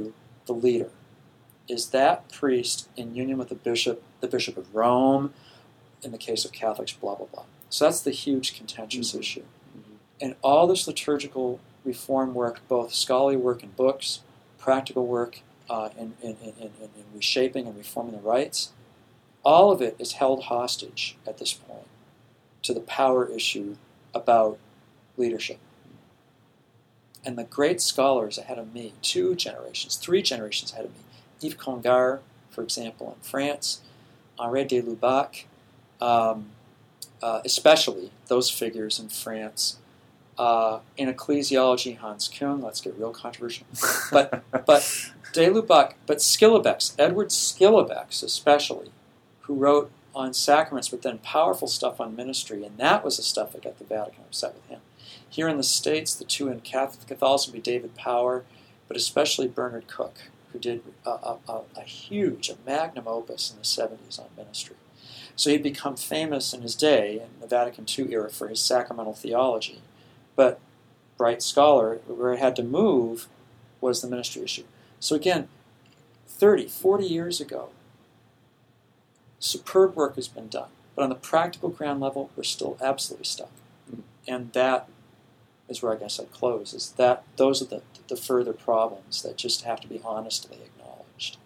the leader? Is that priest in union with the bishop, the Bishop of Rome, in the case of Catholics, blah, blah, blah. So that's the huge contentious mm-hmm. issue. Mm-hmm. And all this liturgical reform work, both scholarly work in books, practical work uh, in, in, in, in, in reshaping and reforming the rites, all of it is held hostage at this point to the power issue about leadership. And the great scholars ahead of me, two generations, three generations ahead of me, Yves Congar, for example, in France, Henri de Lubac, um, uh, especially those figures in France. Uh, in ecclesiology, Hans Küng, let's get real controversial. But but de Lubac, but Schillebeeckx, Edward Schillebeeckx especially, who wrote on sacraments, but then powerful stuff on ministry, and that was the stuff that got the Vatican upset with him. Here in the States, the two in Catholicism would be David Power, but especially Bernard Cook, who did a, a, a, a huge, a magnum opus in the seventies on ministry. So he'd become famous in his day, in the Vatican two era, for his sacramental theology. But bright scholar, where it had to move was the ministry issue. So again, thirty, forty years ago, superb work has been done. But on the practical ground level, we're still absolutely stuck. And that is where I guess I'd close, is that those are the, the further problems that just have to be honestly acknowledged.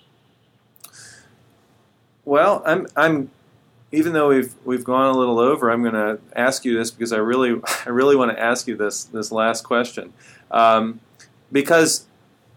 Well, I'm I'm even though we've we've gone a little over, I'm going to ask you this because I really I really want to ask you this this last question, um, because,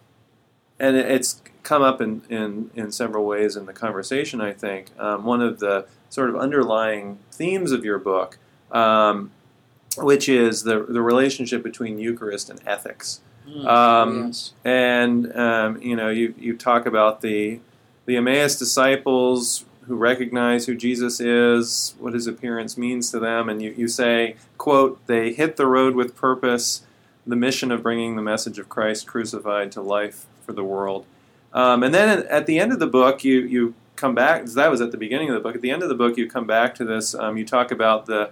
and it's come up in, in, in several ways in the conversation. I think um, one of the sort of underlying themes of your book, um, which is the the relationship between Eucharist and ethics, mm, um, yes. and um, you know you you talk about the the Emmaus disciples who recognize who Jesus is, what his appearance means to them, and you, you say, quote, they hit the road with purpose, the mission of bringing the message of Christ crucified to life for the world. Um, and then at the end of the book, you, you come back, that was at the beginning of the book, at the end of the book you come back to this, um, you talk about the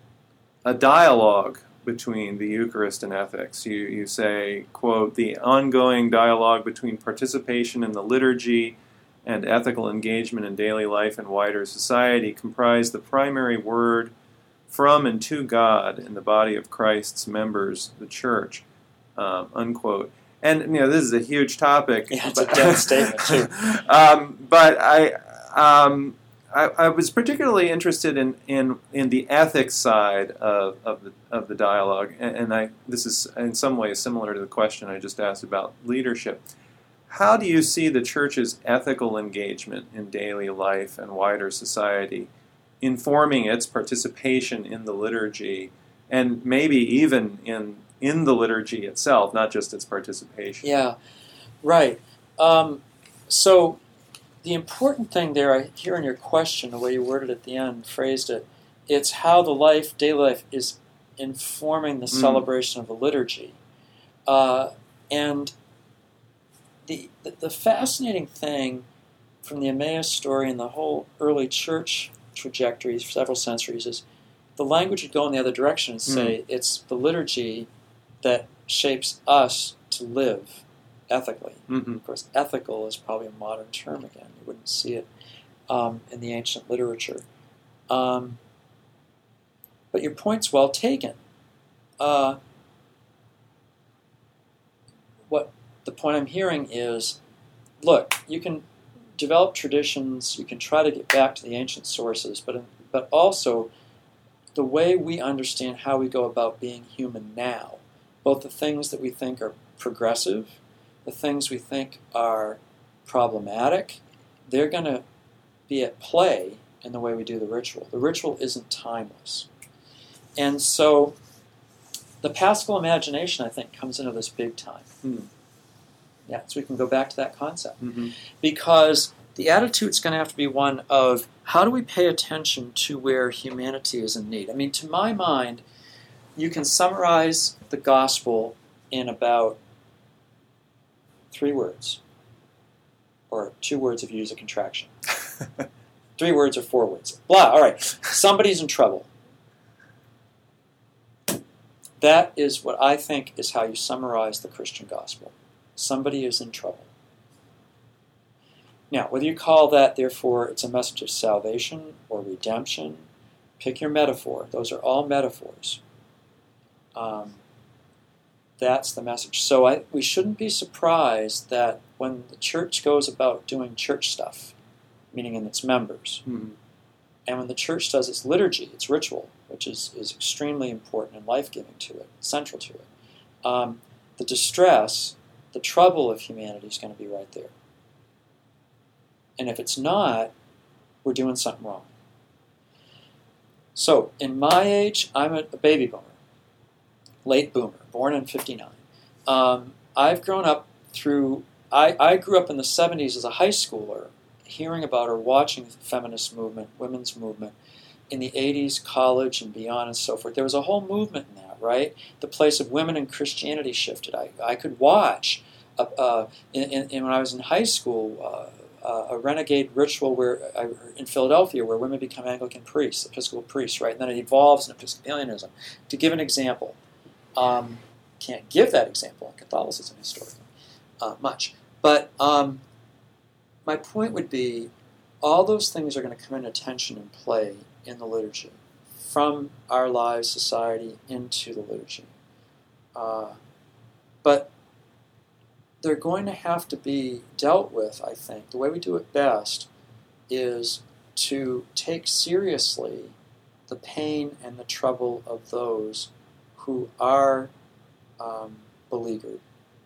a dialogue between the Eucharist and ethics. You, you say, quote, the ongoing dialogue between participation in the liturgy and ethical engagement in daily life and wider society comprise the primary word from and to God in the body of Christ's members, the Church, um, unquote. And you know this is a huge topic. Yeah, it's but, a dense statement too. um, but I, um, I, I was particularly interested in, in, in the ethics side of, of the of the dialogue, and, and I this is in some ways similar to the question I just asked about leadership. How do you see the Church's ethical engagement in daily life and wider society informing its participation in the liturgy, and maybe even in in the liturgy itself, not just its participation? Yeah, right. Um, so the important thing there, I hear in your question, the way you worded it at the end, phrased it, it's how the life, daily life, is informing the mm. celebration of the liturgy. Uh, and The, the the fascinating thing from the Emmaus story and the whole early church trajectory for several centuries is the language would go in the other direction and say mm. it's the liturgy that shapes us to live ethically. Mm-hmm. Of course, ethical is probably a modern term again. You wouldn't see it um, in the ancient literature. Um, but your point's well taken. Uh, what The point I'm hearing is, look, you can develop traditions, you can try to get back to the ancient sources, but but also the way we understand how we go about being human now, both the things that we think are progressive, the things we think are problematic, they're going to be at play in the way we do the ritual. The ritual isn't timeless. And so the Paschal imagination, I think, comes into this big time. Hmm. Yeah, so we can go back to that concept. Mm-hmm. Because the attitude's going to have to be one of, how do we pay attention to where humanity is in need? I mean, to my mind, you can summarize the gospel in about three words. Or two words if you use a contraction. Three words or four words. Blah, all right. Somebody's in trouble. That is what I think is how you summarize the Christian gospel. Somebody is in trouble. Now, whether you call that, therefore, it's a message of salvation or redemption, pick your metaphor. Those are all metaphors. Um, that's the message. So I, we shouldn't be surprised that when the church goes about doing church stuff, meaning in its members, mm-hmm. and when the church does its liturgy, its ritual, which is, is extremely important and life-giving to it, central to it, um, the distress, the trouble of humanity is going to be right there. And if it's not, we're doing something wrong. So, in my age, I'm a, a baby boomer, late boomer, born in fifty-nine. Um, I've grown up through, I, I grew up in the seventies as a high schooler, hearing about or watching the feminist movement, women's movement. In the eighties, college and beyond and so forth. There was a whole movement in that, right? The place of women in Christianity shifted. I, I could watch, uh, uh, in, in, in, when I was in high school, uh, uh, a renegade ritual where uh, in Philadelphia where women become Anglican priests, Episcopal priests, right? And then it evolves in Episcopalianism. To give an example, um, can't give that example in Catholicism historically uh, much. But um, my point would be, all those things are going to come into tension and play in the liturgy, from our lives, society, into the liturgy. Uh, but they're going to have to be dealt with, I think. The way we do it best is to take seriously the pain and the trouble of those who are um, beleaguered,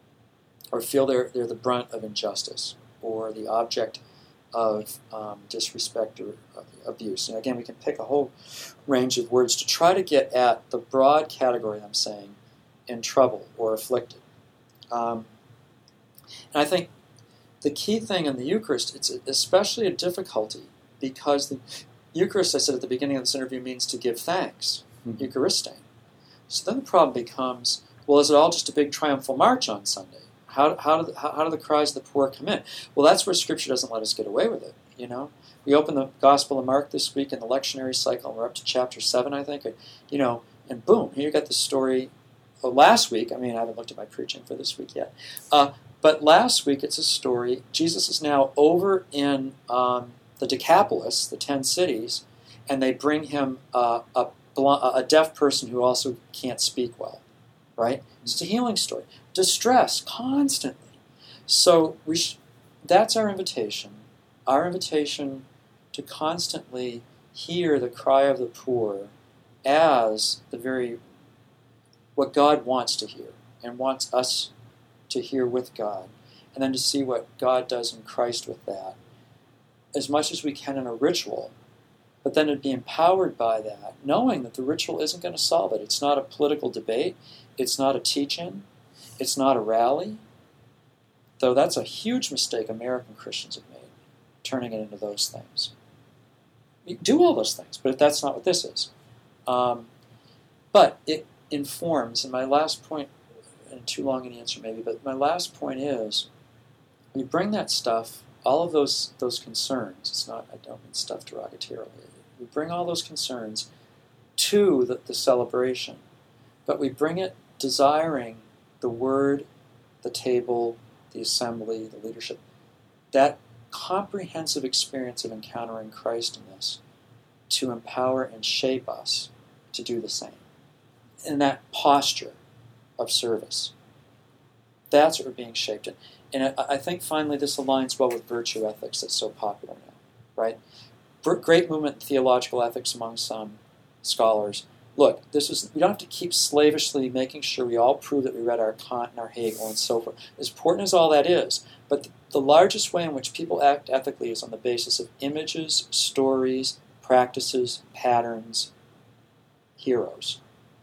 or feel they're, they're the brunt of injustice, or the object of um, disrespect or uh, abuse. And again, we can pick a whole range of words to try to get at the broad category, I'm saying, in trouble or afflicted. Um, and I think the key thing in the Eucharist, it's especially a difficulty, because the Eucharist, I said at the beginning of this interview, means to give thanks, mm-hmm. Eucharistane. So then the problem becomes, well, is it all just a big triumphal march on Sunday? How, how, do the, how, how do the cries of the poor come in? Well, that's where Scripture doesn't let us get away with it, you know? We open the Gospel of Mark this week in the lectionary cycle, and we're up to chapter seven, I think, and, you know, and boom, here you got the story of last week. I mean, I haven't looked at my preaching for this week yet. Uh, but last week, it's a story. Jesus is now over in um, the Decapolis, the ten cities, and they bring him uh, a, a deaf person who also can't speak well, right? It's a healing story. Distress, constantly. So we sh- that's our invitation. Our invitation to constantly hear the cry of the poor as the very, what God wants to hear, and wants us to hear with God, and then to see what God does in Christ with that, as much as we can in a ritual, but then to be empowered by that, knowing that the ritual isn't going to solve it. It's not a political debate. It's not a teach-in. It's not a rally, though that's a huge mistake American Christians have made, turning it into those things. You do all those things, but that's not what this is. Um, but it informs, and my last point, and too long an answer maybe, but my last point is, we bring that stuff, all of those those concerns, it's not, I don't mean stuff derogatorily, we bring all those concerns to the, the celebration, but we bring it desiring the word, the table, the assembly, the leadership, that comprehensive experience of encountering Christ in this, to empower and shape us to do the same. In that posture of service. That's what we're being shaped in. And I, I think finally this aligns well with virtue ethics that's so popular now, right? Great movement in theological ethics among some scholars. Look, this is, we don't have to keep slavishly making sure we all prove that we read our Kant and our Hegel and so forth. As important as all that is, but the, the largest way in which people act ethically is on the basis of images, stories, practices, patterns, heroes,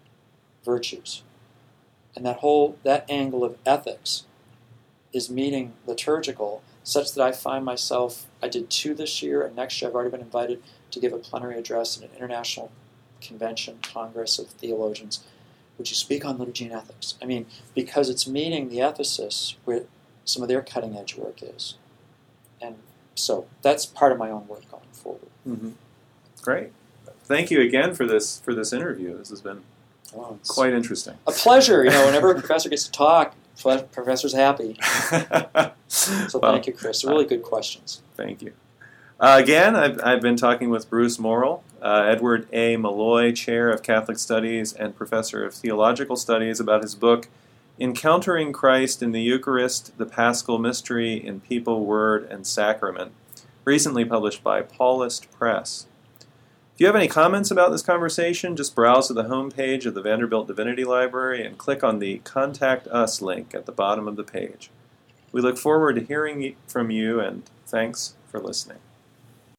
virtues. And that whole, that angle of ethics is meeting liturgical, such that I find myself, I did two this year, and next year I've already been invited to give a plenary address at an international convention, congress of theologians. Would you speak on liturgy and ethics? I mean, because it's meeting the ethicists where some of their cutting edge work is. And so that's part of my own work going forward. Mm-hmm. Great. Thank you again for this for this interview. This has been oh, quite interesting. A pleasure. You know, whenever a professor gets to talk, Professor's happy. So Well, thank you, Chris. They're really good questions. Thank you. Uh, again, I've, I've been talking with Bruce Morrill, uh, Edward A. Malloy Chair of Catholic Studies and Professor of Theological Studies, about his book, Encountering Christ in the Eucharist, the Paschal Mystery in People, Word, and Sacrament, recently published by Paulist Press. If you have any comments about this conversation, just browse to the homepage of the Vanderbilt Divinity Library and click on the Contact Us link at the bottom of the page. We look forward to hearing from you, and thanks for listening.